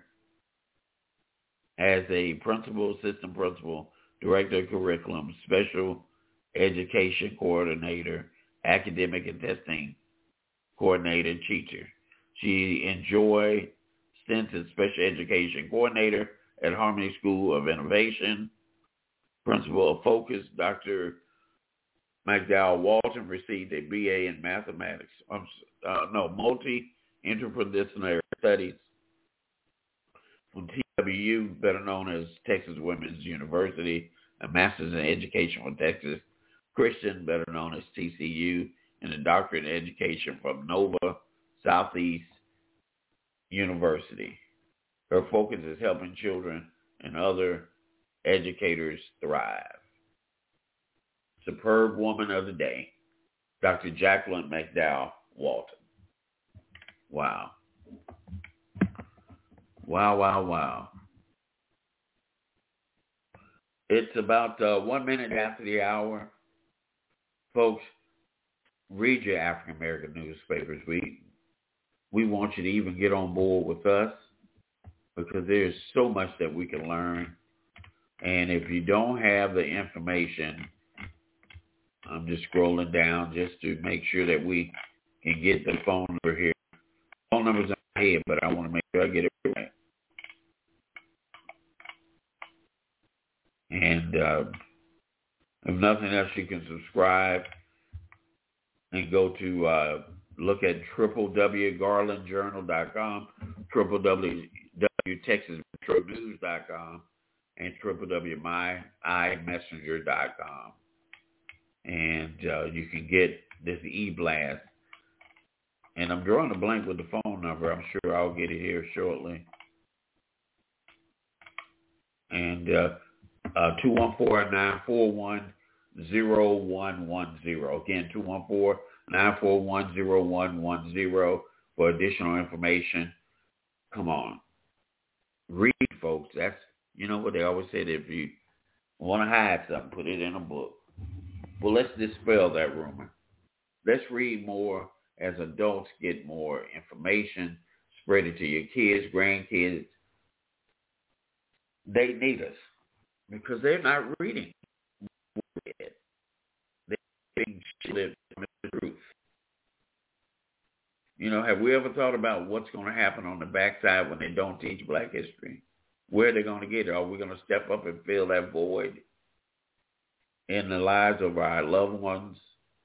as a principal, assistant principal, director of curriculum, special education coordinator, academic and testing coordinator, and teacher. She enjoyed stints as special education coordinator at Harmony School of Innovation. Principal of Focus, Dr. McDowell Walton received a BA in mathematics, multi-interdisciplinary studies from TWU, better known as Texas Women's University, a master's in education from Texas Christian, better known as TCU, and a doctorate in education from Nova Southeast University. Her focus is helping children and other educators thrive. Superb woman of the day, Dr. Jacqueline McDowell Walton. Wow. Wow, wow, wow. It's about 1 minute after the hour. Folks, read your African American newspapers. we want you to even get on board with us because there's so much that we can learn. And if you don't have the information, I'm just scrolling down just to make sure that we can get the phone number here. Phone number's in my head, but I want to make sure I get it right. And if nothing else, you can subscribe and go to look at www.garlandjournal.com, www.texasmetronews.com, and www.myimessenger.com. And you can get this e-blast. And I'm drawing a blank with the phone number. I'm sure I'll get it here shortly. And 214-941-0110. Again, 214-941-0110 for additional information. Come on. Read, folks. That's, you know what they always say, that if you want to hide something, put it in a book. Well, let's dispel that rumor. Let's read more as adults, get more information, spread it to your kids, grandkids. They need us because they're not reading. They're being lived in the truth. You know, have we ever thought about what's going to happen on the backside when they don't teach Black history? Where are they going to get it? Are we going to step up and fill that void in the lives of our loved ones?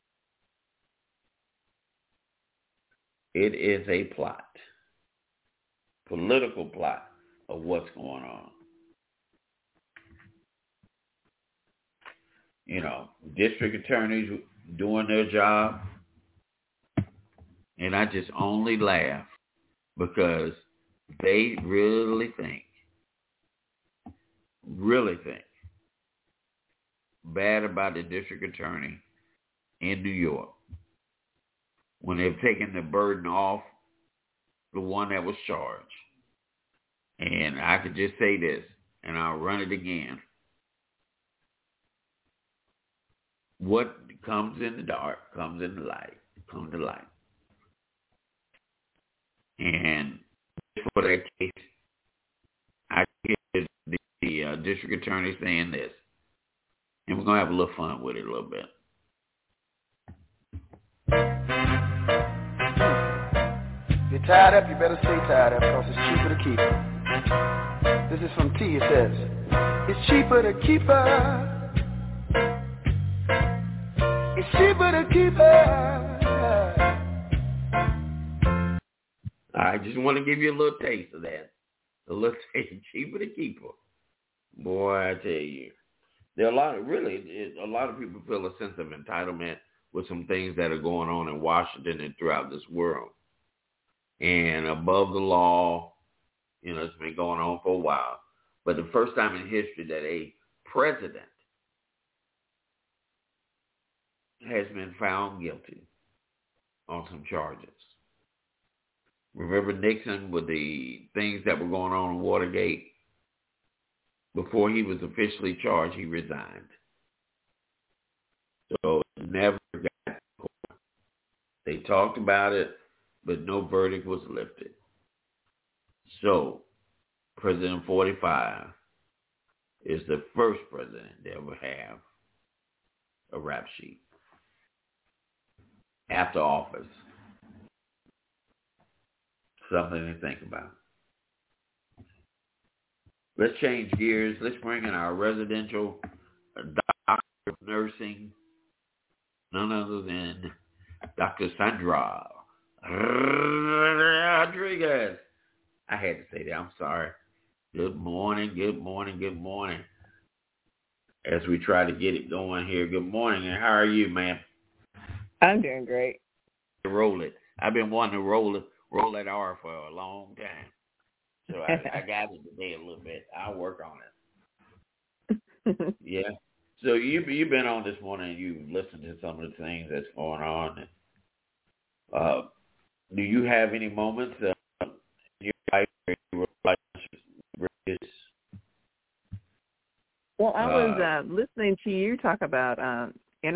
It is a plot, political plot of what's going on. You know, district attorneys doing their job, and I just only laugh because they really think bad about the district attorney in New York when they've taken the burden off the one that was charged. And I could just say this, and I'll run it again. What comes in the dark comes in the light, comes to light. And for that case, I get the district attorney saying this. And we're going to have a little fun with it a little bit. If you're tied up, you better stay tied up because it's cheaper to keep her. This is from T. It says, it's cheaper to keep her. It's cheaper to keep her. I just want to give you a little taste of that. A little taste. Cheaper to keep her. Boy, I tell you. There are a lot of people feel a sense of entitlement with some things that are going on in Washington and throughout this world. And above the law, you know, it's been going on for a while. But the first time in history that a president has been found guilty on some charges. Remember Nixon with the things that were going on in Watergate? Before he was officially charged, he resigned. So it never got to court. They talked about it, but no verdict was lifted. So President 45 is the first president to ever have a rap sheet after office. Something to think about. Let's change gears. Let's bring in our residential doctor of nursing, none other than Dr. Sandra Rodriguez. I had to say that. I'm sorry. Good morning, good morning, good morning. As we try to get it going here. Good morning, and how are you, ma'am? I'm doing great. Roll it. I've been wanting to roll that R for a long time. So I got it today a little bit. I'll work on it. Yeah. So you've been on this morning and you've listened to some of the things that's going on. Do you have any moments in your life where you were like this? Well, I was listening to you talk about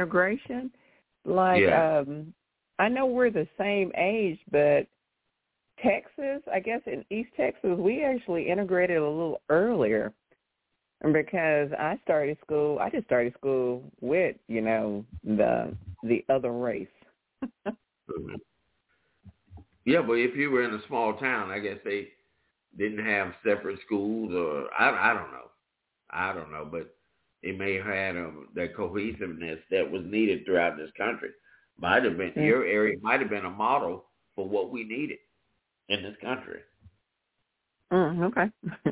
integration. Like, yeah. I know we're the same age, but Texas, I guess in East Texas, we actually integrated a little earlier because I just started school with, the other race. Mm-hmm. Yeah, but if you were in a small town, I guess they didn't have separate schools, or I don't know, but it may have had that cohesiveness that was needed throughout this country. Might have been your area might have been a model for what we needed in this country. Okay.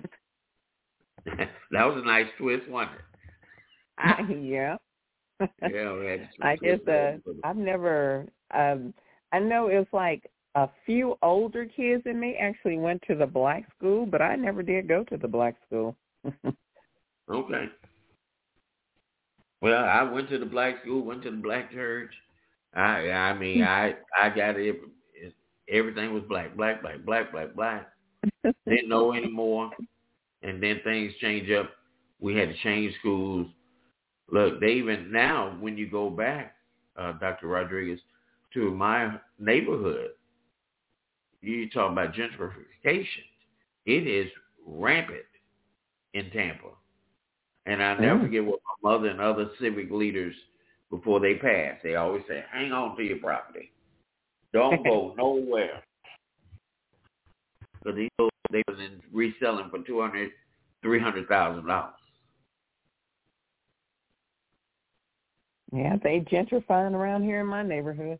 That was a nice twist, wasn't it? Yeah. Yeah, I guess I've never. I know it's like a few older kids than me actually went to the black school, but I never did go to the black school. Okay. Well, I went to the black school, went to the black church. I mean, I got it. Everything was black. Didn't know anymore. And then things change up. We had to change schools. Look, they even now, when you go back, Dr. Rodriguez, to my neighborhood, you talk about gentrification. It is rampant in Tampa. And I'll never forget what my mother and other civic leaders, before they pass, they always say, hang on to your property. Don't go nowhere. Because they was reselling for $200,000, $300,000. Yeah, they gentrifying around here in my neighborhood.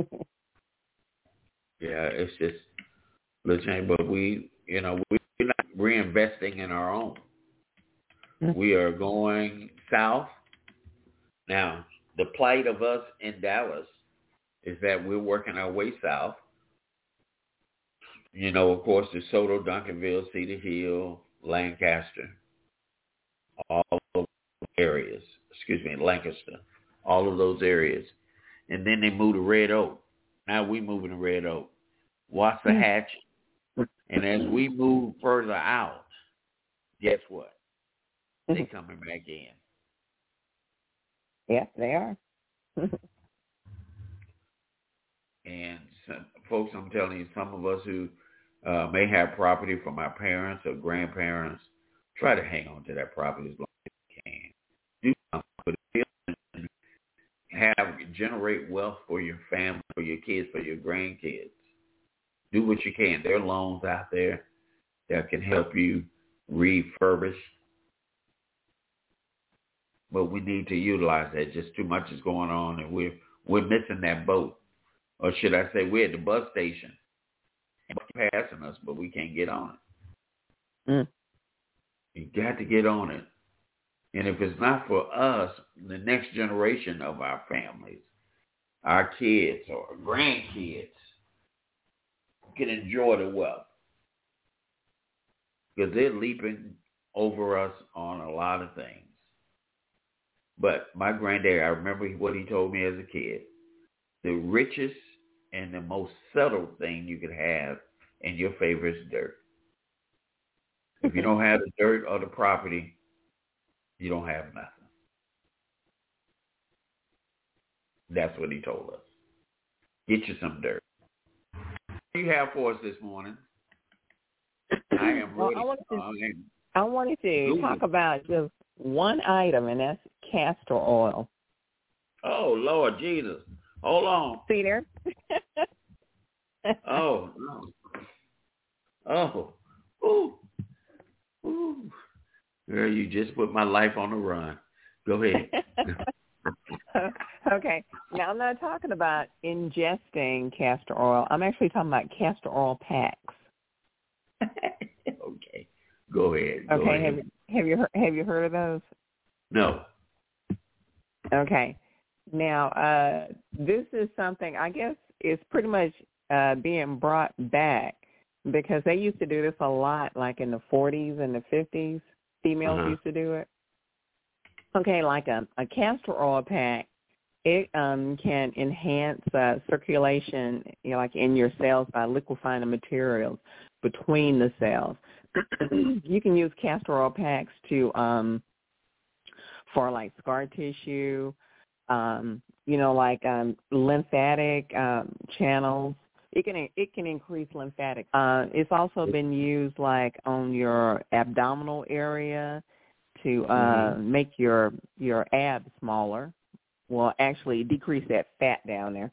Yeah, it's just, listen, but we're not reinvesting in our own. We are going south. Now, the plight of us in Dallas is that we're working our way south. Of course, DeSoto, Duncanville, Cedar Hill, Lancaster, all of those areas. Lancaster, all of those areas. And then they moved to Red Oak. Now we moving to Red Oak. Waxahachie. And as we move further out, guess what? They coming back in. Yeah, they are. And some folks, I'm telling you, some of us who may have property from our parents or grandparents, try to hang on to that property as long as you can. Do something for it. Generate wealth for your family, for your kids, for your grandkids. Do what you can. There are loans out there that can help you refurbish. But we need to utilize that. Just too much is going on, and we're missing that boat. Or should I say, we're at the bus station. It's passing us, but we can't get on it. You got to get on it. And if it's not for us, the next generation of our families, our kids or grandkids, can enjoy the wealth. Because they're leaping over us on a lot of things. But my granddad, I remember what he told me as a kid. The richest and the most settled thing you could have in your favor is dirt. If you don't have the dirt or the property, you don't have nothing. That's what he told us. Get you some dirt. What do you have for us this morning? I am ready. I wanted to talk about just one item, and that's castor oil. Oh, Lord Jesus. Hold on. See there? Oh, no. Oh. Ooh. Ooh. Girl, you just put my life on the run. Go ahead. Okay. Now, I'm not talking about ingesting castor oil. I'm actually talking about castor oil packs. Okay. Go ahead. Go okay. ahead. Have you heard of those? No. Okay. Now, this is something I guess is pretty much being brought back because they used to do this a lot, like in the 40s and the 50s. Females used to do it. Okay, like a castor oil pack, it can enhance circulation, like in your cells by liquefying the materials between the cells. You can use castor oil packs to for like scar tissue, like lymphatic channels, It can increase lymphatic. It's also been used like on your abdominal area to make your abs smaller. Well, actually decrease that fat down there.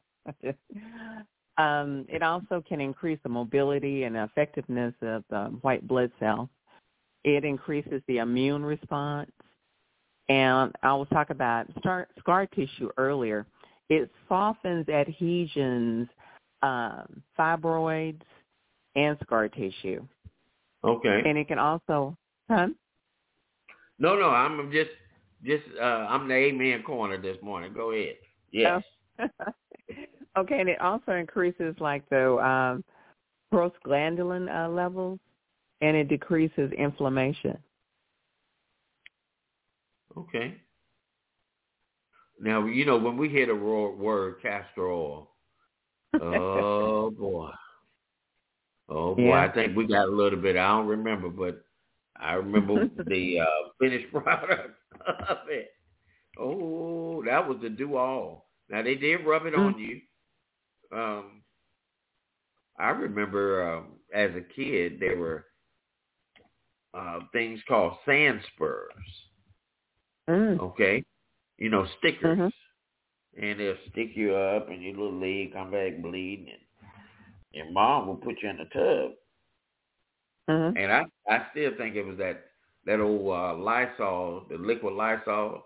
It also can increase the mobility and effectiveness of the white blood cells. It increases the immune response. And I was talking about scar tissue earlier. It softens adhesions, fibroids, and scar tissue. Okay. And it can also, huh? No, I'm just I'm the amen corner this morning. Go ahead. Yes. Okay, and it also increases like the prostaglandin levels, and it decreases inflammation. Okay. Now, when we hear the word castor oil, oh, boy. Oh, boy, yeah. I think we got a little bit. I don't remember, but I remember the finished product of it. Oh, that was the do-all. Now, they did rub it on you. I remember as a kid, there were things called sand spurs. Okay? Stickers. And they'll stick you up and your little leg come back bleeding. And your mom will put you in the tub. And I still think it was that old Lysol, the liquid Lysol.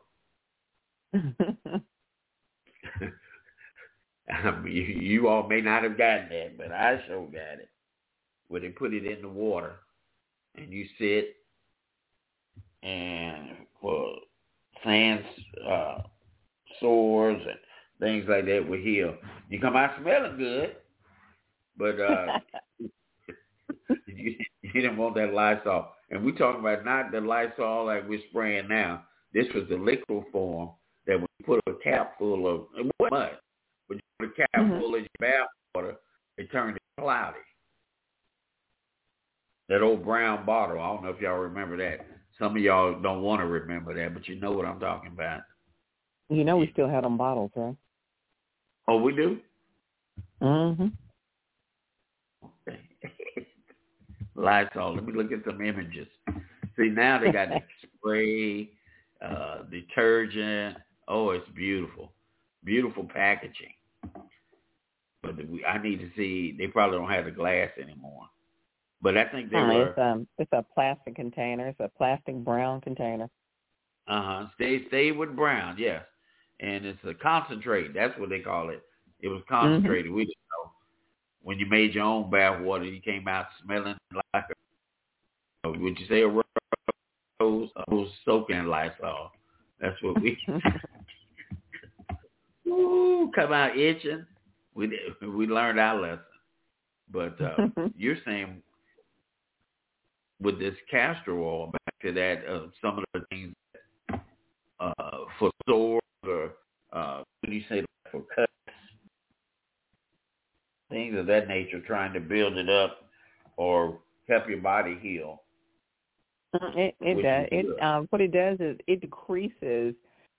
You all may not have gotten that, but I sure got it. Where they put it in the water and you sit and for sand sores and things like that will heal. You come out smelling good, but you didn't want that Lysol. And we're talking about not the Lysol like we're spraying now. This was the liquid form that when you put a cap full of mud, but you put a cap full of your bath water, it turned cloudy. That old brown bottle, I don't know if y'all remember that. Some of y'all don't want to remember that, but you know what I'm talking about. We still have them bottles, right? Oh, we do? Lysol. Let me look at some images. See, now they got the spray, detergent. Oh, it's beautiful. Beautiful packaging. But I need to see, they probably don't have the glass anymore. But I think they were. It's a plastic container. It's a plastic brown container. Stay with brown, yes. And it's a concentrate. That's what they call it. It was concentrated. We didn't know. When you made your own bath water, you came out smelling like would you say a rose soaking Lysol? That's what we come out itching. We learned our lesson. But you're saying with this castor oil, back to that, some of the things for sores or what do you say, for cuts, things of that nature, trying to build it up or help your body heal. It does. What it does is it decreases.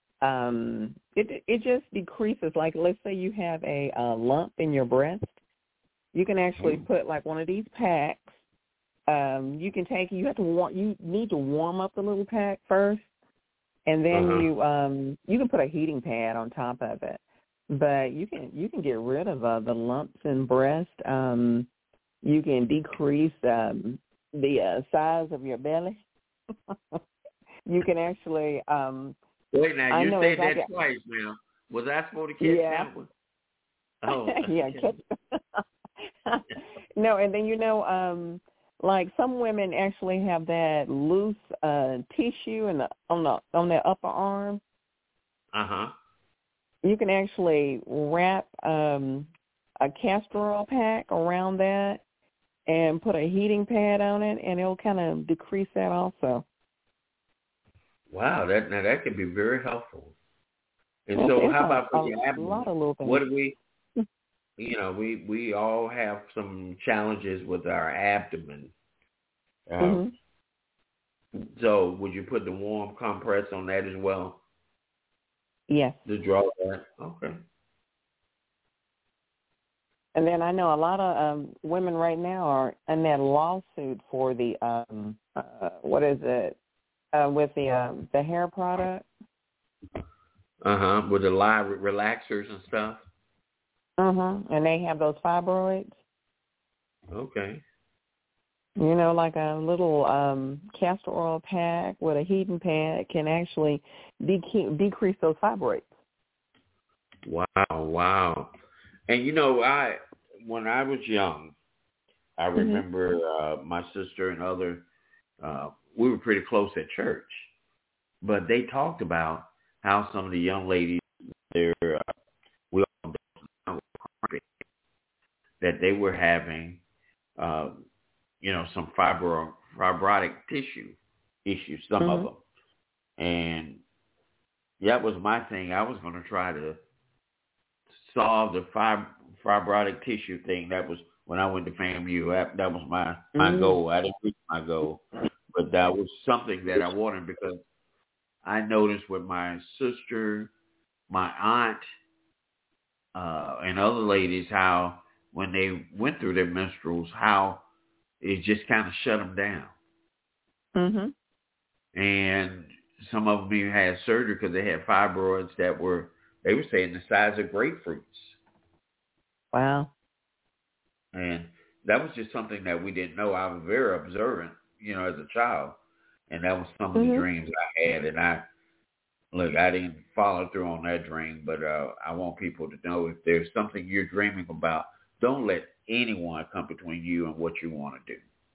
It just decreases. Like, let's say you have a lump in your breast, you can actually put like one of these packs. You can take. You need to warm up the little pack first, and then you can put a heating pad on top of it. But you can get rid of the lumps in breast. You can decrease the size of your belly. You can actually. Wait, now you said that twice now. Was I supposed to catch that one? Oh, yeah. No, and then like some women actually have that loose tissue on their upper arm. You can actually wrap a castor oil pack around that and put a heating pad on it, and it'll kind of decrease that also. Wow, that could be very helpful. And so, how about for the abdomen? A lot of little things. What do we? We all have some challenges with our abdomen. So, would you put the warm compress on that as well? Yes. To draw that? Okay. And then I know a lot of women right now are in that lawsuit for the what is it with the hair product. With the live relaxers and stuff. And they have those fibroids. Okay. You know, like a little castor oil pack with a heating pad can actually decrease those fibroids. Wow. And, you know, when I was young, I remember my sister and other, we were pretty close at church. But they talked about how some of the young ladies, that they were having, some fibrotic tissue issues, some of them. And that was my thing. I was going to try to solve the fibrotic tissue thing. That was when I went to FAMU. That was my goal. I didn't reach my goal, but that was something that I wanted because I noticed with my sister, my aunt, and other ladies how when they went through their menstruals, how it just kind of shut them down. And some of them even had surgery because they had fibroids that were, they were saying, the size of grapefruits. Wow. And that was just something that we didn't know. I was very observant, as a child. And that was some of the dreams I had. And I didn't follow through on that dream, but I want people to know if there's something you're dreaming about, don't let anyone come between you and what you want to do.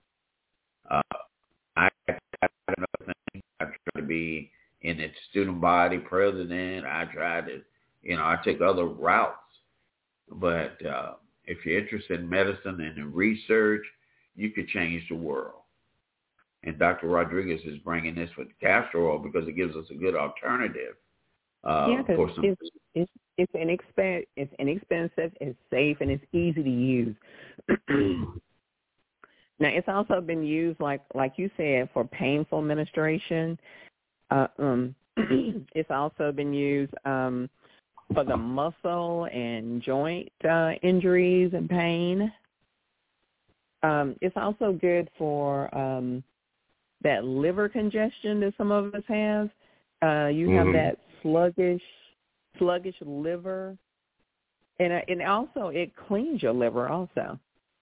I another thing. I try to be in the student body president. I try to, I take other routes. But if you're interested in medicine and in research, you could change the world. And Dr. Rodriguez is bringing this with castor oil because it gives us a good alternative. Because it's inexpensive, it's safe, and it's easy to use. Now, it's also been used, like you said, for painful menstruation. It's also been used for the muscle and joint injuries and pain. It's also good for that liver congestion that some of us have. You have that sluggish liver, and also it cleans your liver also.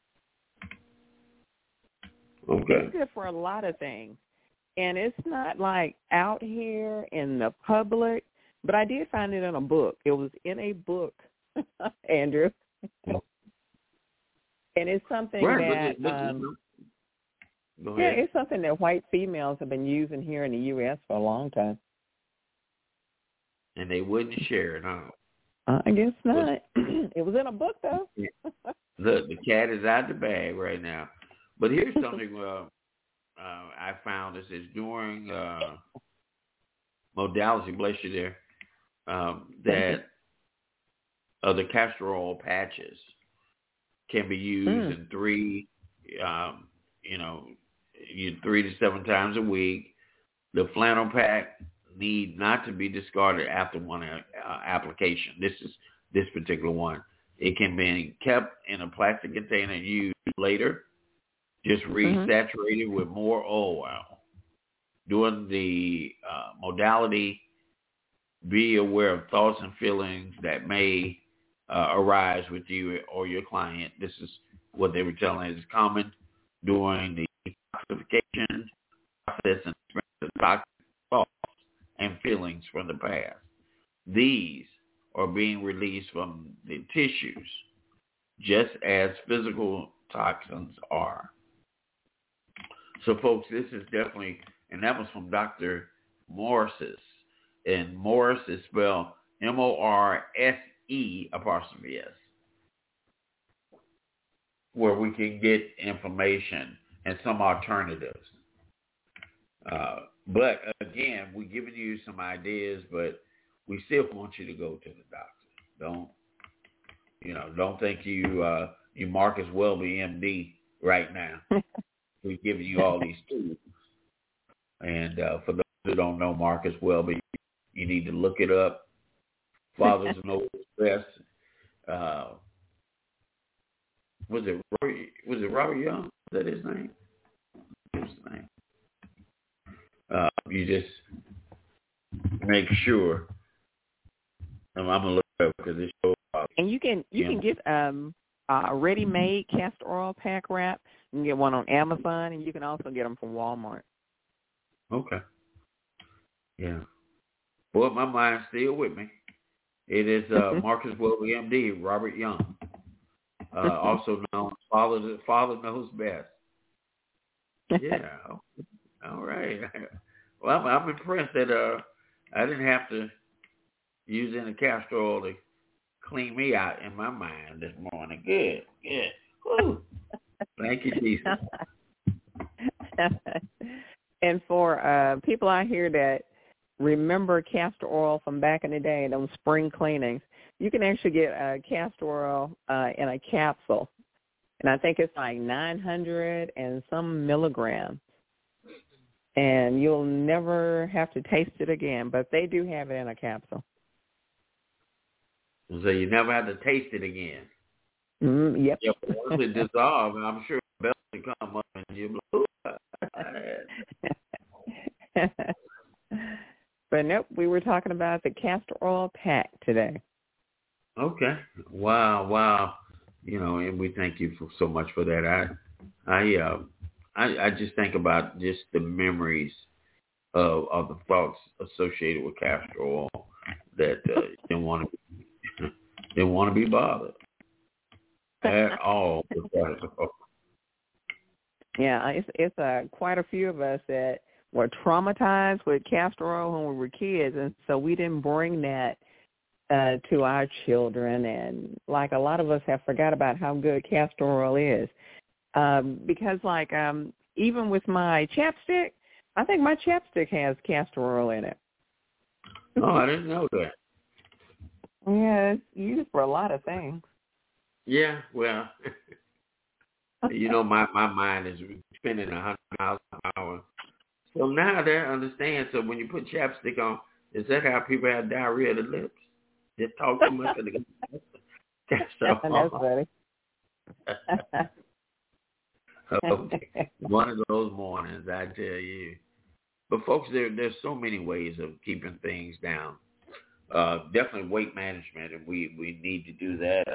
Okay. It's good for a lot of things, and it's not like out here in the public. But I did find it in a book. It was in a book, Andrew, and it's something that it's something that white females have been using here in the U.S. for a long time. And they wouldn't share it, huh? I guess not. It was in a book, though. Look, the cat is out the bag right now. But here's something I found. It says during modality, bless you there, that the castor oil patches can be used in 3 to 7 times a week. The flannel pack need not to be discarded after one application. This particular one. It can be kept in a plastic container and used later. Just resaturate it with more oil. During the modality, be aware of thoughts and feelings that may arise with you or your client. This is what they were telling us is common during the detoxification process and the toxic thoughts and feelings from the past. These are being released from the tissues, just as physical toxins are. So, folks, this is definitely, and that was from Dr. Morse's. And Morse is spelled MORSE', where we can get information and some alternatives. But, again, we're giving you some ideas, but we still want you to go to the doctor. Don't think you Marcus Welby, MD, right now. We're giving you all these tools. And for those who don't know Marcus Welby, you need to look it up. Fathers know what's best. Was it Robert Young? Is that his name? You just make sure. I'm gonna look it up because it shows. And you can get a ready-made castor oil pack wrap. You can get one on Amazon, and you can also get them from Walmart. Okay. Yeah. Boy, my mind's still with me. It is Marcus Welby, MD, Robert Young, also known Father Knows Best. Yeah. All right. Well, I'm impressed that I didn't have to use any castor oil to clean me out in my mind this morning. Good. Woo. Thank you, Jesus. And for people out here that remember castor oil from back in the day, those spring cleanings, you can actually get castor oil in a capsule. And I think it's like 900 and some milligrams. And you'll never have to taste it again, but they do have it in a capsule. So you never have to taste it again. Yep. Yeah, once it dissolves, I'm sure the bells will come up and you'll be But nope, we were talking about the castor oil pack today. Okay. Wow. And we thank you so much for that. I just think about just the memories of the thoughts associated with castor oil that didn't want to be bothered at all. Yeah, it's quite a few of us that were traumatized with castor oil when we were kids, and so we didn't bring that to our children. And like a lot of us have forgot about how good castor oil is. Because even with my chapstick, I think my chapstick has castor oil in it. Oh, I didn't know that. Yeah, it's used for a lot of things. Yeah, well, my mind is spinning 100 miles an hour. So now they understand. So when you put chapstick on, is that how people have diarrhea of the lips? Just talk too much of the castor oil. That's funny. Okay. One of those mornings, I tell you. But folks, there's so many ways of keeping things down. Definitely weight management, and we need to do that.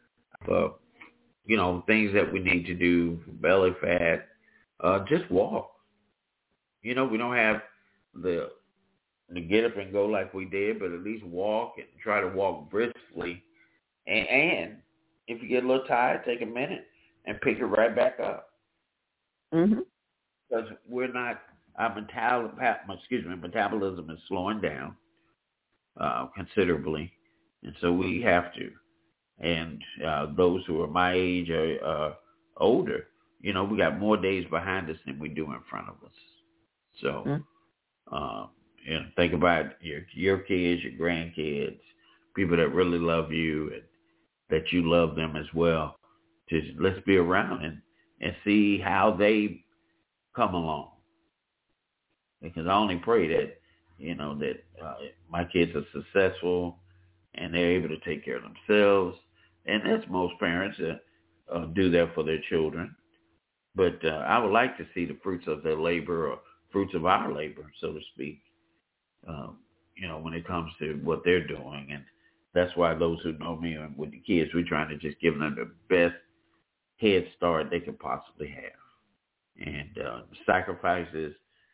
Things that we need to do, belly fat, just walk. We don't have the get up and go like we did, but at least walk and try to walk briskly. And if you get a little tired, take a minute and pick it right back up. Mm-hmm. Because our metabolism is slowing down considerably, and so we have to. And those who are my age or older, we got more days behind us than we do in front of us. So, think about your kids, your grandkids, people that really love you and that you love them as well. Let's be around and see how they come along. Because I only pray that, that my kids are successful and they're able to take care of themselves. And that's most parents do that for their children. But I would like to see the fruits of their labor or fruits of our labor, so to speak, when it comes to what they're doing. And that's why those who know me and with the kids, we're trying to just give them the best head start they could possibly have. And sacrifices,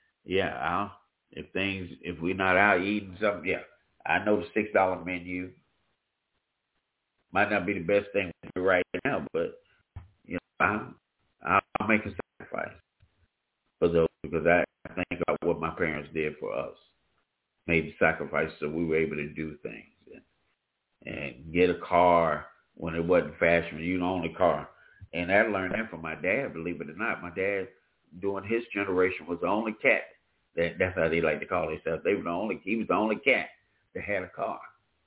if we're not out eating something, I know the $6 menu might not be the best thing to do right now, but I'll make a sacrifice for those, because I think about what my parents did for us, made sacrifices so we were able to do things and get a car when it wasn't fashionable. You own a car. And I learned that from my dad, believe it or not. My dad, during his generation, was the only cat. That's how they like to call themselves. He was the only cat that had a car.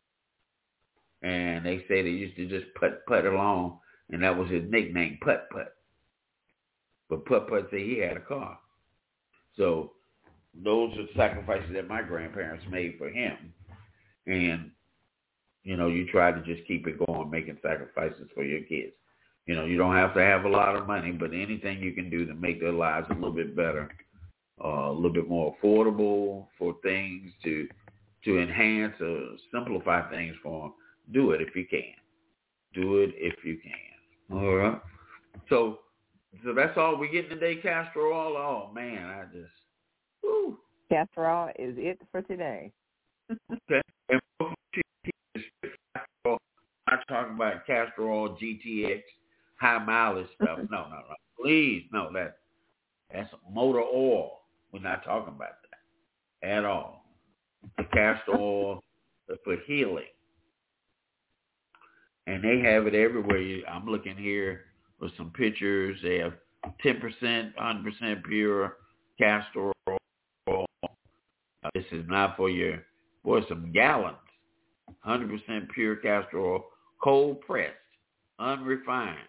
And they say they used to just putt along, and that was his nickname, Putt Putt. But Putt Putt said he had a car. So those are sacrifices that my grandparents made for him. And, you try to just keep it going, making sacrifices for your kids. You don't have to have a lot of money, but anything you can do to make their lives a little bit better, a little bit more affordable for things to enhance or simplify things for them, do it if you can. Do it if you can. All right. So that's all we get today, Castor Oil. Oh, man, woo. Castor Oil is it for today. Okay. And I'm not talking about Castor Oil, GTX, high mileage stuff. No. Please, no, that's motor oil. We're not talking about that at all. The castor oil for healing. And they have it everywhere. I'm looking here for some pictures. They have 10%, 100% pure castor oil. This is not for some gallons. 100% pure castor oil, cold pressed, unrefined.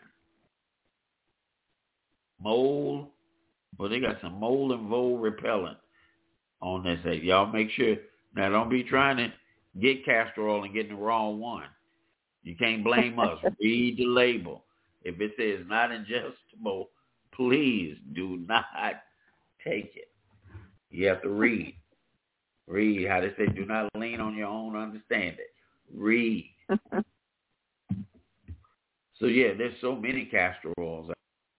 Mold. Well, they got some mold and vole repellent on this. Y'all make sure. Now, don't be trying to get castor oil and getting the wrong one. You can't blame us. Read the label. If it says not ingestible, please do not take it. You have to read. Read how they say, do not lean on your own understanding. Read. So, yeah, there's so many castor oils.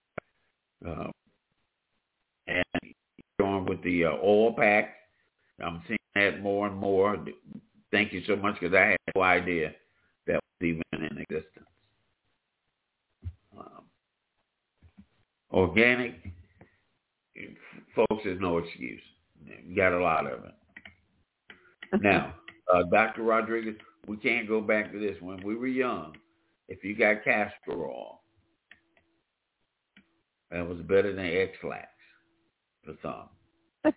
And going with the oil pack, I'm seeing that more and more. Thank you so much, because I had no idea that was even in existence. Organic, folks, there's no excuse. You got a lot of it. Now, Dr. Rodriguez, we can't go back to this. When we were young, if you got castor oil, that was better than X-Lax for some.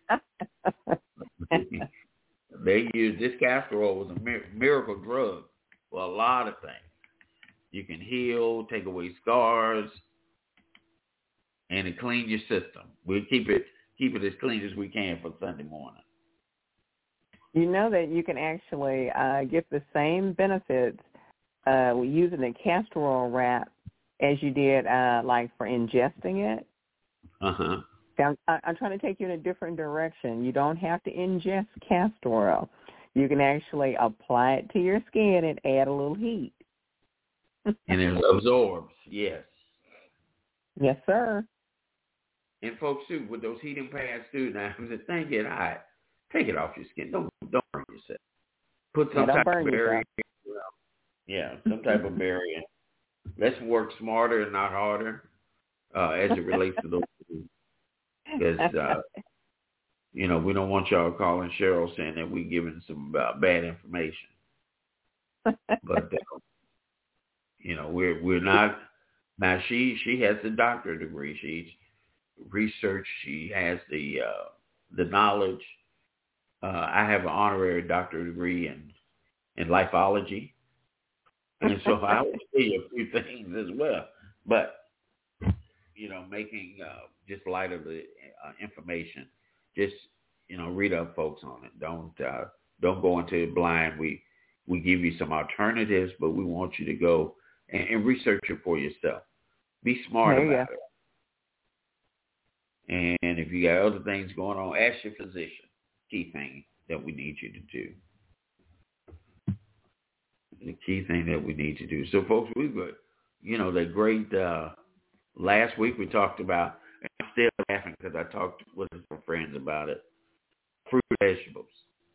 They used this castor oil was a miracle drug for a lot of things. You can heal, take away scars, and it cleans your system. We'll keep it as clean as we can for Sunday morning. You know that you can actually get the same benefits using the castor oil wrap as you did like for ingesting it. Uh-huh. I'm trying to take you in a different direction. You don't have to ingest castor oil. You can actually apply it to your skin and add a little heat. And it absorbs, yes. Yes, sir. And folks, too, with those heating pads, too, now, if the thing get hot, take it off your skin. Don't burn yourself. Put some type of barrier. Yeah, some type of barrier. Let's work smarter and not harder as it relates to those things. Because, we don't want y'all calling Cheryl saying that we're giving some bad information. But, we're not. Now, she has the doctorate degree. She's researched. She has the knowledge. I have an honorary doctorate degree in lifeology. And so I will say a few things as well. But, making just light of the information, just, read up, folks, on it. Don't go into it blind. We give you some alternatives, but we want you to go and research it for yourself. Be smart about it. And if you got other things going on, ask your physician. Key thing that we need you to do. The key thing that we need to do. So, folks, we've got, the great, last week we talked about, and I'm still laughing because I talked with some friends about it, fruit and vegetables.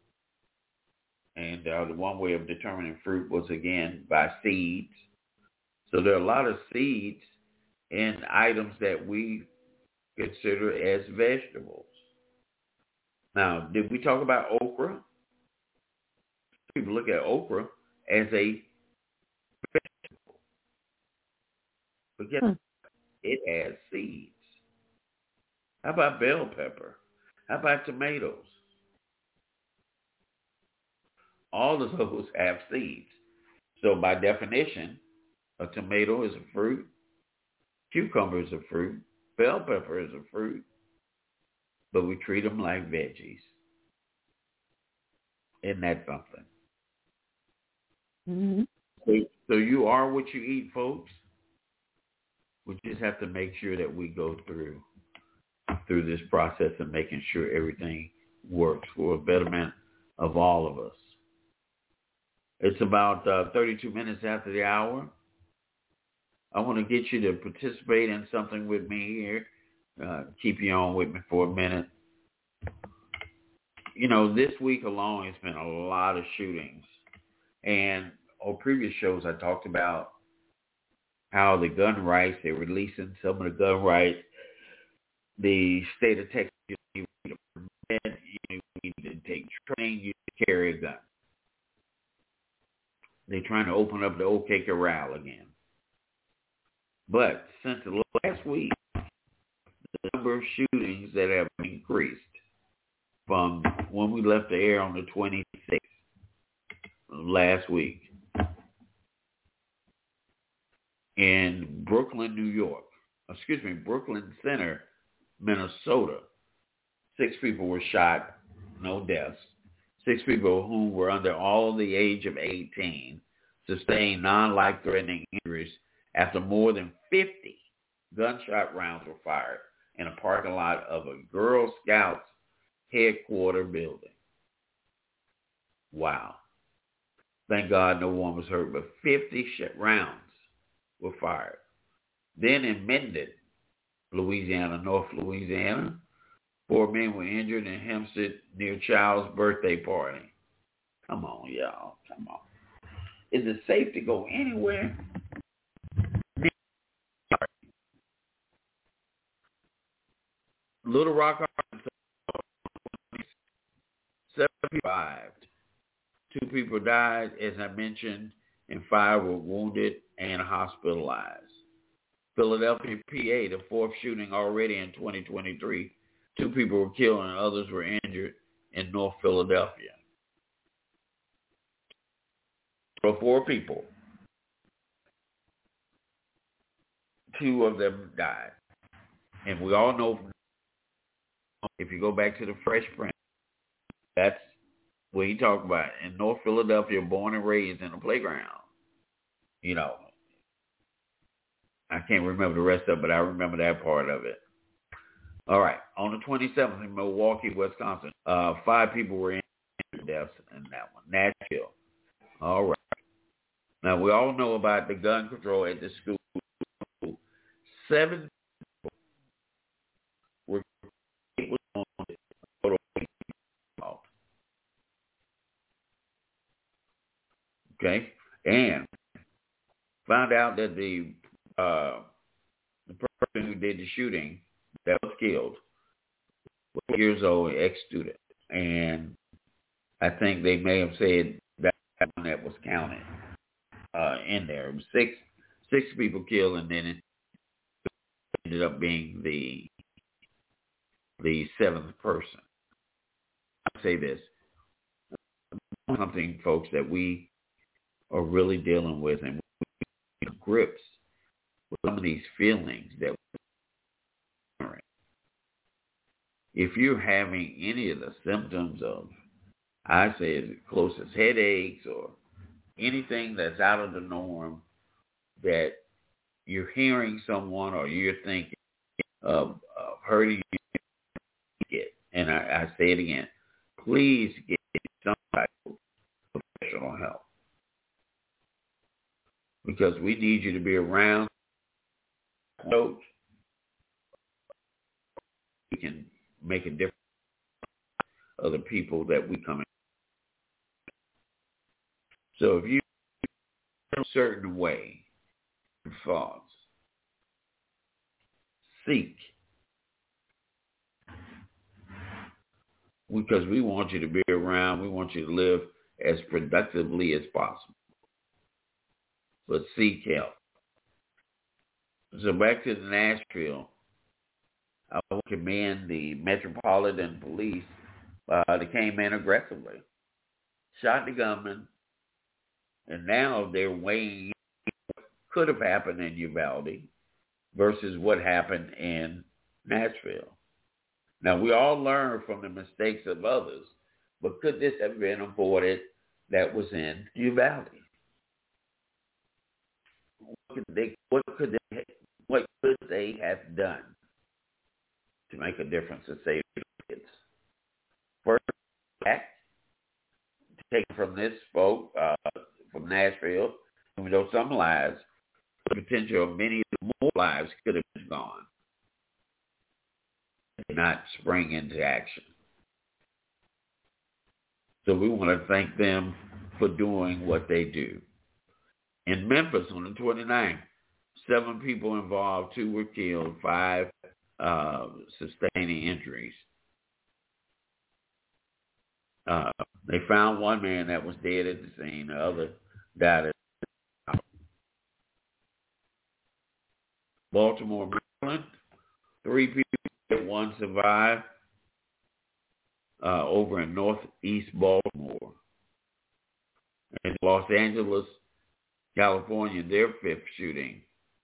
And the one way of determining fruit was, again, by seeds. So there are a lot of seeds in items that we consider as vegetables. Now, did we talk about okra? People look at okra as a vegetable. But guess it has seeds. How about bell pepper? How about tomatoes? All of those have seeds. So by definition, a tomato is a fruit, cucumber is a fruit, bell pepper is a fruit, but we treat them like veggies. Isn't that something? Mm-hmm. So you are what you eat, folks. We just have to make sure that we go through this process of making sure everything works for a betterment of all of us. It's about 32 minutes after the hour. I want to get you to participate in something with me here. Keep you on with me for a minute. You know, this week alone, it's been a lot of shootings. And on previous shows, I talked about how the gun rights, they're releasing some of the gun rights. The state of Texas, you need to take training, you to carry a gun. They're trying to open up the OK Corral again. But since the last week, the number of shootings that have increased from when we left the air on the 26th last week in Brooklyn Center, Minnesota, 6 people were shot, no deaths. 6 people who were under all the age of 18 sustained non-life-threatening injuries after more than 50 gunshot rounds were fired in a parking lot of a Girl Scouts headquarter building. Wow. Thank God no one was hurt, but 50 rounds were fired. Then in Minden, Louisiana, North Louisiana, 4 men were injured in Hempstead near child's birthday party. Come on, y'all. Come on. Is it safe to go anywhere? Little Rock, Arkansas, 7 people survived. 2 people died, as I mentioned, and 5 were wounded and hospitalized. Philadelphia, PA, the 4th shooting already in 2023. 2 people were killed and others were injured in North Philadelphia. For 4 people, 2 of them died. And we all know, if you go back to the Fresh Prince, that's what he talked about. In North Philadelphia, born and raised in a playground. You know, I can't remember the rest of it, but I remember that part of it. All right. On the 27th in Milwaukee, Wisconsin, 5 people were in deaths in that one. Nashville. All right. Now, we all know about the gun control at the school. 7 people were on okay, and found out that the person who did the shooting that was killed was 4 years old, ex-student, and I think they may have said that one that was counted in there. It was six people killed, and then it ended up being the 7th person. I'll say this, something, folks, that we are really dealing with, and we grips with some of these feelings that we're having. If you're having any of the symptoms of, I say as close as headaches or anything that's out of the norm, that you're hearing someone or you're thinking of hurting you, and I say it again, please get some type of professional help. Because we need you to be around. So we can make a difference to other people that we come in. So if you feel a certain way, thoughts, seek. Because we want you to be around. We want you to live as productively as possible. But seek help. So back to the Nashville, I would commend the Metropolitan Police. They came in aggressively, shot the gunman, and now they're weighing what could have happened in Uvalde versus what happened in Nashville. Now, we all learn from the mistakes of others, but could this have been avoided that was in Uvalde? What could they what good they have done to make a difference to save kids. First act, taken from this folk from Nashville, even though some lives, the potential of many more lives could have been gone, not spring into action. So we want to thank them for doing what they do. In Memphis on the 29th, 7 people involved, 2 were killed, 5 sustaining injuries. They found one man that was dead at the scene. The other died at the house. Baltimore, Maryland, 3 people, 1 survived over in northeast Baltimore. In Los Angeles, California, their 5th shooting.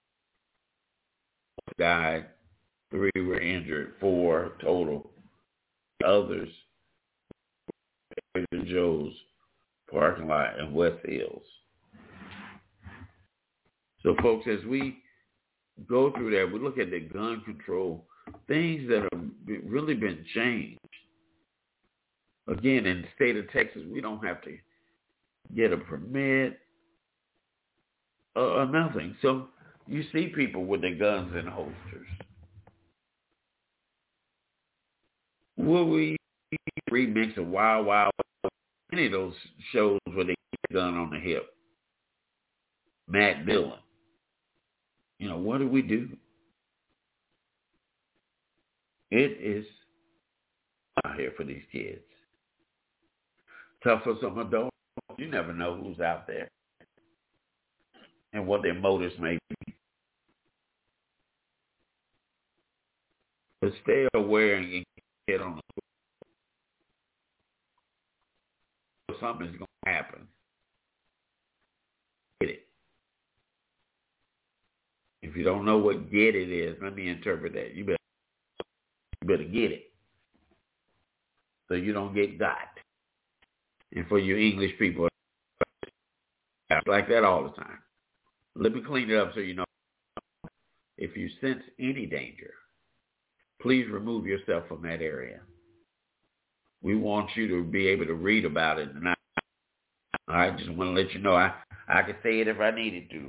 Died, 3 were injured, 4 total. Others, Trader Joe's parking lot in West Hills. So, folks, as we go through that, we look at the gun control, things that have really been changed. Again, in the state of Texas, we don't have to get a permit or nothing. So you see people with their guns in holsters. Will we remix a Wild Wild, any of those shows where they get a gun on the hip? Matt Dillon. You know, what do we do? It is out here for these kids. Tough for some adults. You never know who's out there and what their motives may be. But stay aware and get on the something's going to happen. Get it. If you don't know what get it is, let me interpret that. You better get it so you don't get got. And for you English people, like that all the time. Let me clean it up so you know. If you sense any danger, please remove yourself from that area. We want you to be able to read about it. And I just want to let you know I can say it if I needed to.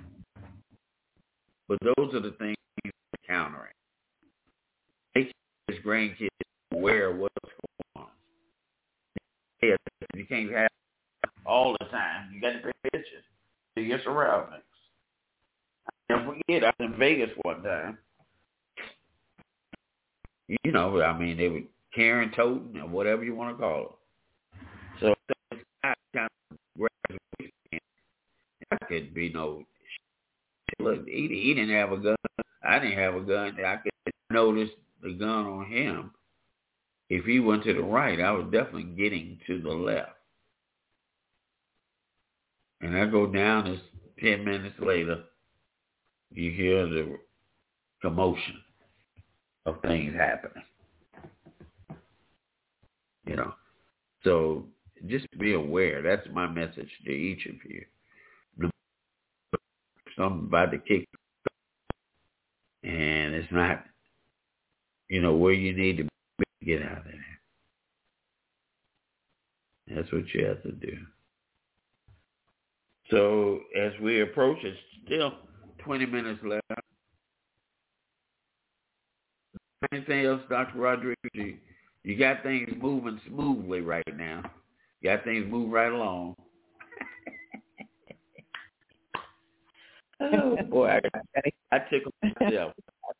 But those are the things we're countering. Make his grandkids aware of what's going on. Yeah, you can't have it all the time. You got to pay attention to your surroundings. Don't forget, I was in Vegas one time. You know, I mean, they were carrying, toting, or whatever you want to call it. So it's not kind of graduation. I could be no. Look, he didn't have a gun. I didn't have a gun. I could notice the gun on him. If he went to the right, I was definitely getting to the left. And I go down, it's 10 minutes later, you hear the commotion of things happening. You know, so just be aware. That's my message to each of you. Something about to kick, and it's not, you know, where you need to get out of there. That's what you have to do. So as we approach, it's still 20 minutes left. Anything else, Dr. Rodriguez? You got things moving smoothly right now. You got things moving right along. Oh boy, I tickled myself.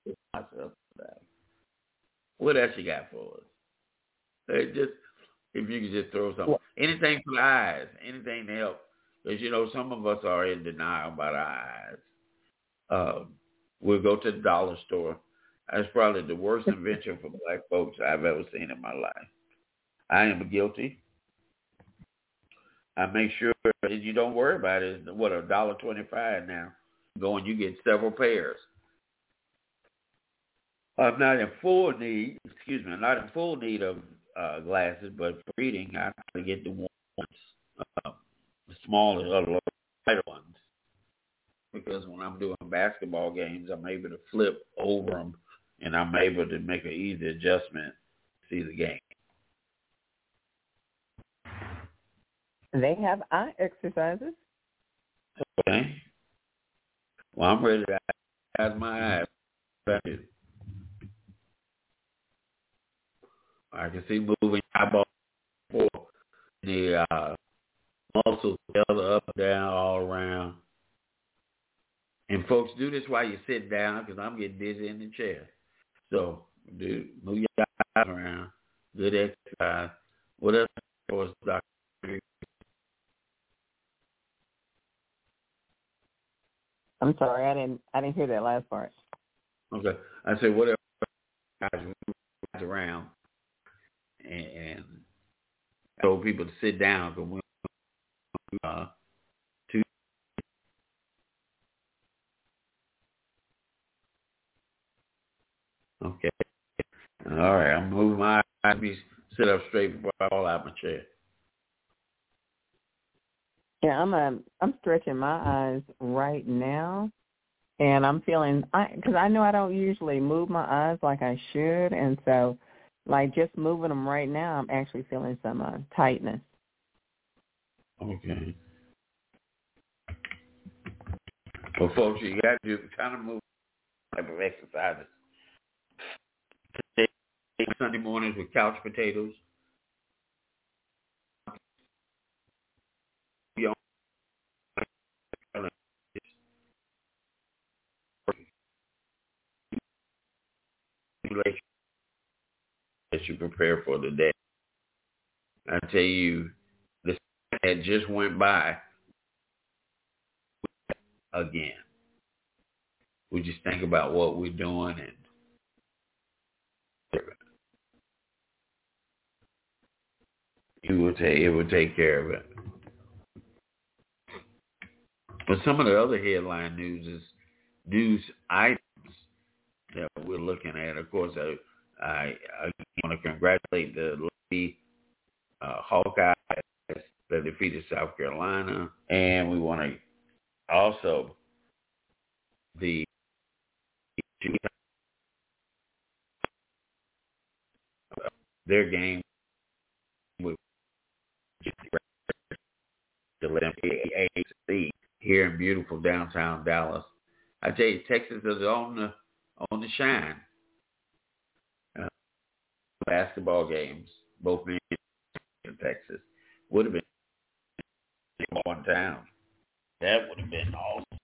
What else you got for us? Just if you could just throw something, anything for the eyes, anything to help, because you know some of us are in denial about our eyes. We'll go to the dollar store. That's probably the worst invention for black folks I've ever seen in my life. I am guilty. I make sure that you don't worry about it. It's what, $1.25 now. Go and you get several pairs. I'm not in full need of glasses, but for reading, I have to get the ones, the smaller, lighter ones. because when I'm doing basketball games, I'm able to flip over them, and I'm able to make an easy adjustment to see the game. They have eye exercises. Okay. Well, I'm ready to exercise my eyes. I can see moving eyeball for the muscles together, up, down, all around. And folks, do this while you sit down because I'm getting dizzy in the chair. So, move your eyes around. Good exercise. What else was Dr. I'm sorry, I didn't hear that last part. Okay. I said, what else guys move around and told people to sit down because we two. Okay. All right. I'm moving my eyes. Sit up straight before I fall out my chair. Yeah, I'm stretching my eyes right now, and I'm feeling because I know I don't usually move my eyes like I should, and so like just moving them right now, I'm actually feeling some tightness. Okay. Well, folks, you got to kind of move type of exercises. Sunday mornings with couch potatoes. As you prepare for the day. I tell you, the that just went by again. We just think about what we're doing and it will take care of it. But some of the other headline news items that we're looking at. Of course, I want to congratulate the Lady Hawkeyes that defeated South Carolina, and we want to also their game with the AAC here in beautiful downtown Dallas. I tell you, Texas is on the shine. Basketball games, both men in Texas, would have been one town. That would have been awesome.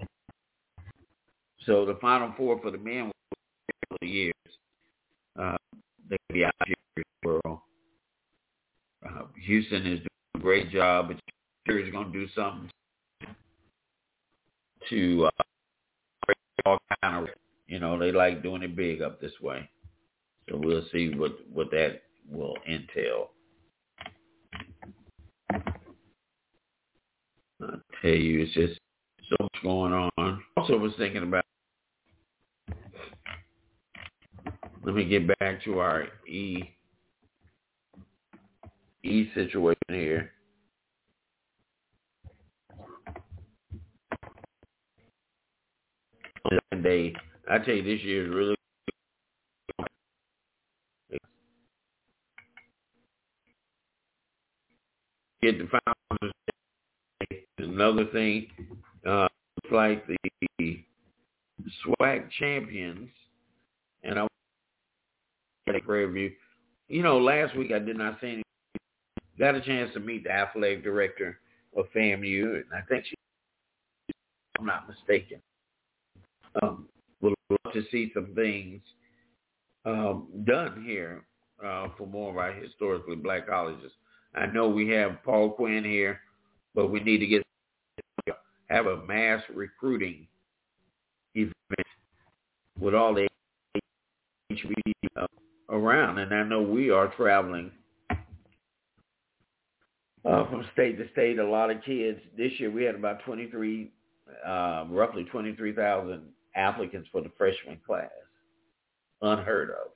So the Final Four for the men for the years. They'll be out here in the world. Houston is doing a great job, but sure is going to do something to all kind of, they like doing it big up this way. So we'll see what that will entail. I tell you, it's just so much going on. Also was thinking about, let me get back to our E situation here. I tell you, this year is really get the finals. Another thing, it's like the SWAC champions, and I want to take a review. Last week I did not see any. Got a chance to meet the athletic director of FAMU, and I think if I'm not mistaken, would love to see some things done here for more of our historically black colleges. I know we have Paul Quinn here, but we need to have a mass recruiting event with all the HB around. And I know we are traveling from state to state. A lot of kids. This year we had about roughly 23,000 applicants for the freshman class. Unheard of.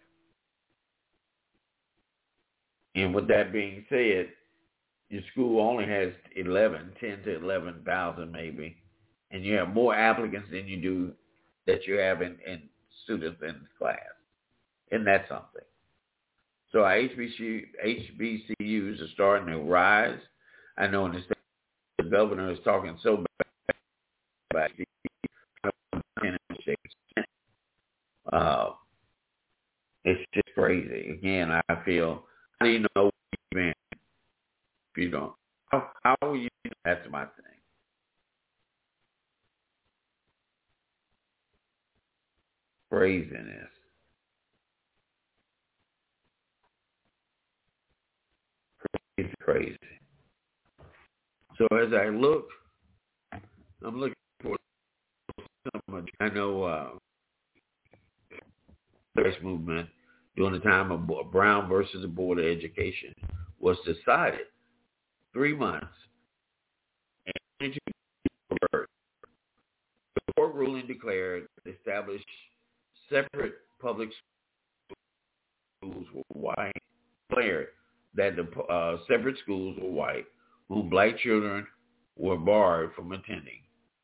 And with that being said, your school only has 10 to 11,000 maybe and you have more applicants than you do that you have in students in class. Isn't that something? So our HBCUs are starting to rise. I know in the state, the governor is talking so bad about it. It's just crazy. Again, I feel, how do you know if you don't? How will you? That's my thing. Craziness. Crazy. So as I look, I'm looking for some. I know this movement during the time of Brown versus the Board of Education was decided 3 months. And the court ruling declared established separate public schools were white. Declared that the separate schools were white, whom black children were barred from attending.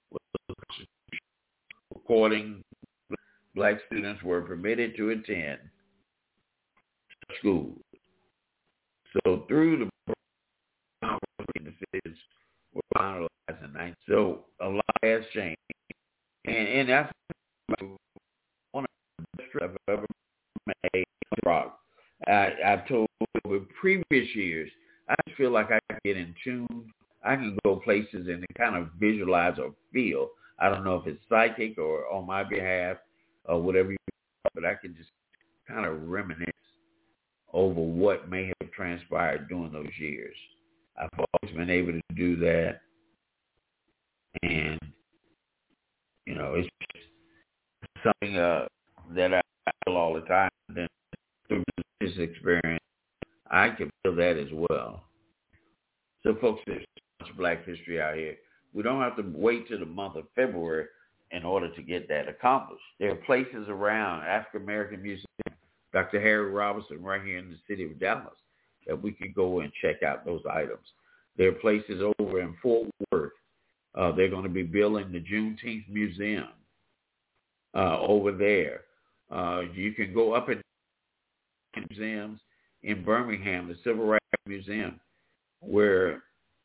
According, black students were permitted to attend schools. So through the decisions were finalized in 19. So a lot has changed, and that's one of the best trips I've ever made. Rock. I've told over previous years, I just feel like I can get in tune. I can go places and kind of visualize or feel. I don't know if it's psychic or on my behalf or whatever, but I can just kind of reminisce over what may have transpired during those years. I've always been able to do that. And, you know, it's something that I feel all the time. Then through this experience, I can feel that as well. So, folks, there's so much Black history out here. We don't have to wait till the month of February in order to get that accomplished. There are places around, African American Museum, Dr. Harry Robinson, right here in the city of Dallas, that we could go and check out those items. There are places over in Fort Worth. They're going to be building the Juneteenth Museum over there. You can go up in museums in Birmingham, the Civil Rights Museum, where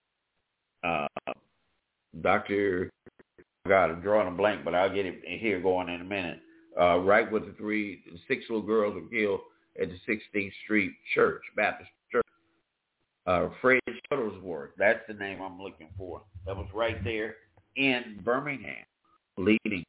Dr. God, I'm drawing a blank, but I'll get it here going in a minute. Right with the 6 little girls were killed at the 16th Street Church, Baptist Church. Fred Shuttlesworth, that's the name I'm looking for. That was right there in Birmingham, leading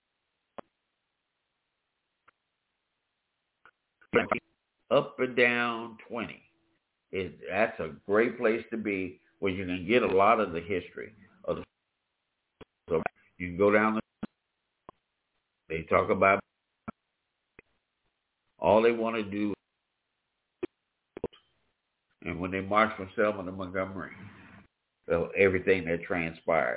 up and down 20. That's a great place to be where you can get a lot of the history of the. So you can go down they talk about all they want to do, and when they march from Selma to Montgomery, so everything that transpired.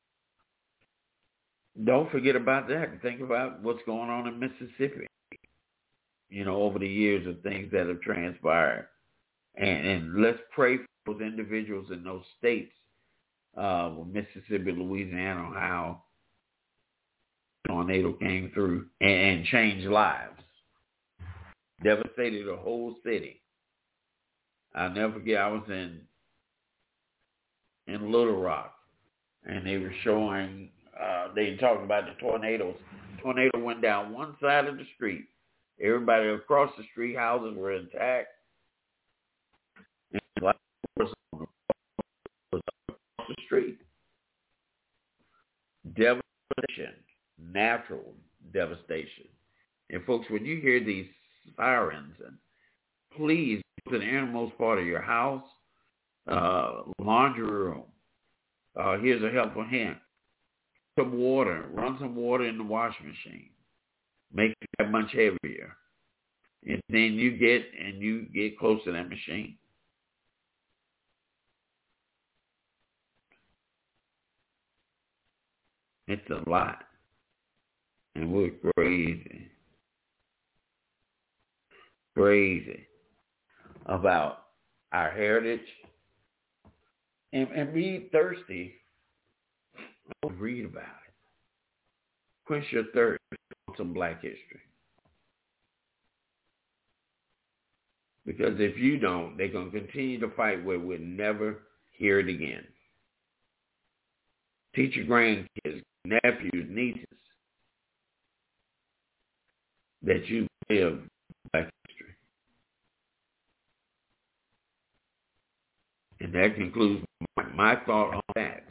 Don't forget about that and think about what's going on in Mississippi, you know, over the years of things that have transpired. And let's pray for those individuals in those states, Mississippi, Louisiana, how tornado came through and changed lives, devastated a whole city. I'll never forget, I was in Little Rock, and they were showing, they talked about the tornadoes. The tornado went down one side of the street. Everybody across the street, houses were intact. And like was across the street. Devastation, natural devastation. And folks, when you hear these sirens, and please go to the innermost part of your house, laundry room. Here's a helpful hint. Some water. Run some water in the washing machine. Make it that much heavier. And then you get close to that machine. It's a lot. And we're crazy about our heritage. And be thirsty. Read about it. quench your thirst on some Black history. Because if you don't, they're going to continue to fight where we'll never hear it again. Teach your grandkids, nephews, nieces that you live Black history. And that concludes my thought on that.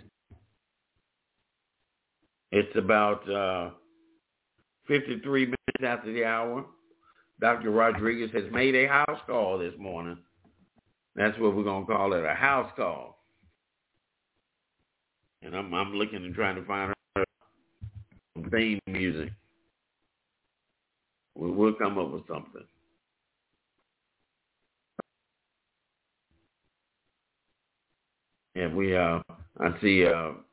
It's about 53 minutes after the hour. Dr. Rodriguez has made a house call this morning. That's what we're going to call it, a house call. And I'm looking and trying to find her theme music. We'll come up with something. And I see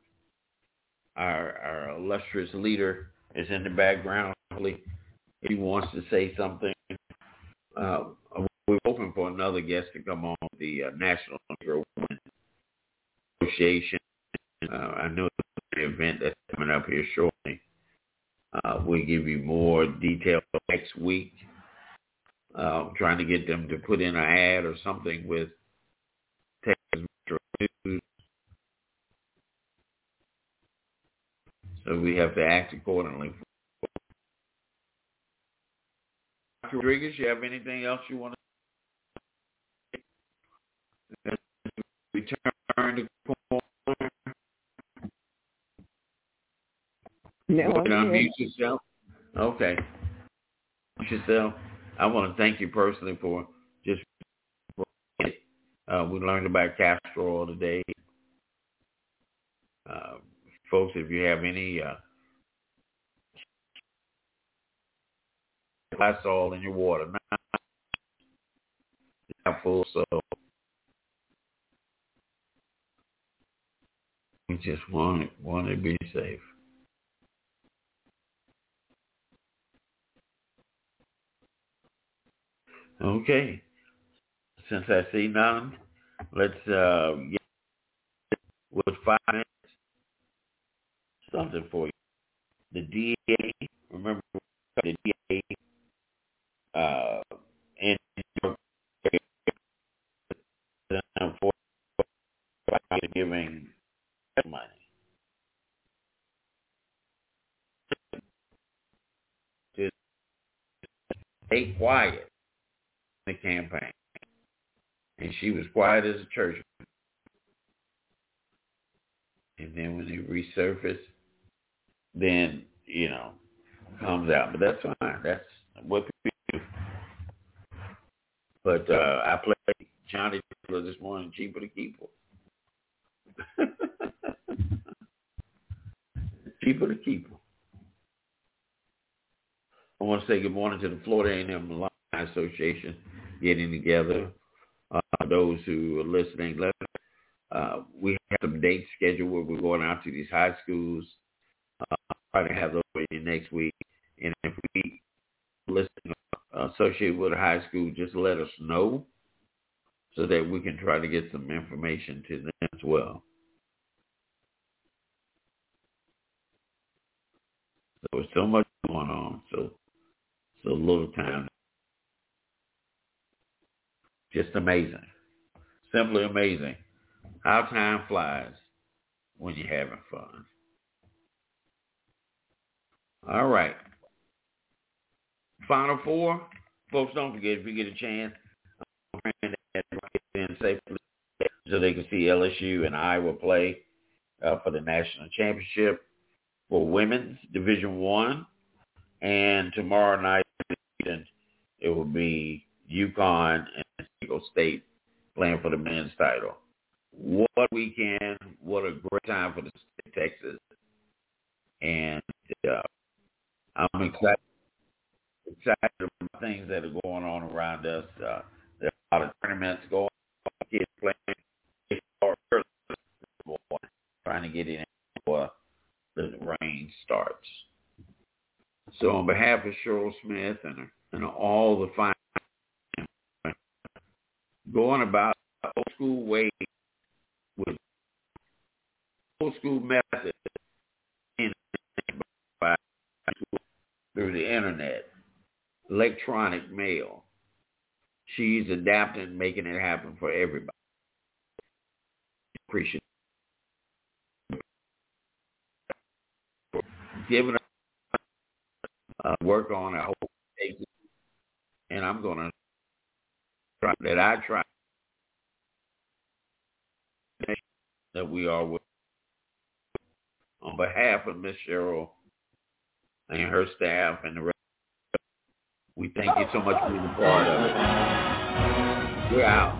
our illustrious leader is in the background. He wants to say something. We're hoping for another guest to come on the National Negro Women Association. I know the event that's coming up here shortly. We'll give you more detail next week. Trying to get them to put in an ad or something with Texas Metro News. So we have to act accordingly. Dr. Rodriguez, you have anything else you want to return to corner? No, unmute yourself. Okay. Yourself. I want to thank you personally for just we learned about castor oil today. Folks, if you have any Lysol in your water, not full, so we just want to be safe. Okay. Since I see none, let's get with 5 minutes something for you. The DA, remember the DA in for giving money. To stay quiet in the campaign. And she was quiet as a church. And then when it resurfaced, then, comes out. But that's fine. That's what people do. But I played Johnny Taylor this morning, Cheaper to Keep Her. Cheaper to Keep Her. I want to say good morning to the Florida A&M Alumni Association getting together. Those who are listening, we have some dates scheduled where we're going out to these high schools. Try to have those for you next week. And if we listen associated with a high school, just let us know so that we can try to get some information to them as well. So there's so much going on, so little time. Just amazing. Simply amazing how time flies when you're having fun. All right. Final four. Folks, don't forget, if you get a chance, get in safely so they can see LSU and Iowa play for the national championship for women's Division I. And tomorrow night, it will be UConn and San Diego State playing for the men's title. What a weekend. What a great time for the state of Texas. And I'm excited about things that are going on around us. There are a lot of tournaments going on. Kids playing trying to get in before the rain starts. So on behalf of Cheryl Smith and all the fine going about old school way with old school methods through the internet, electronic mail. She's adapting and making it happen for everybody. Appreciate it. Giving her work on it. I hope it takes it. And I'm going to try that we are with. On behalf of Miss Cheryl and her staff and the rest, we thank you so much for being a part of it. We're out.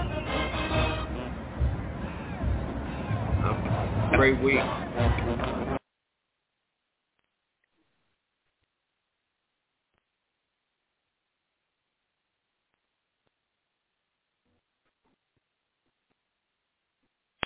Great week.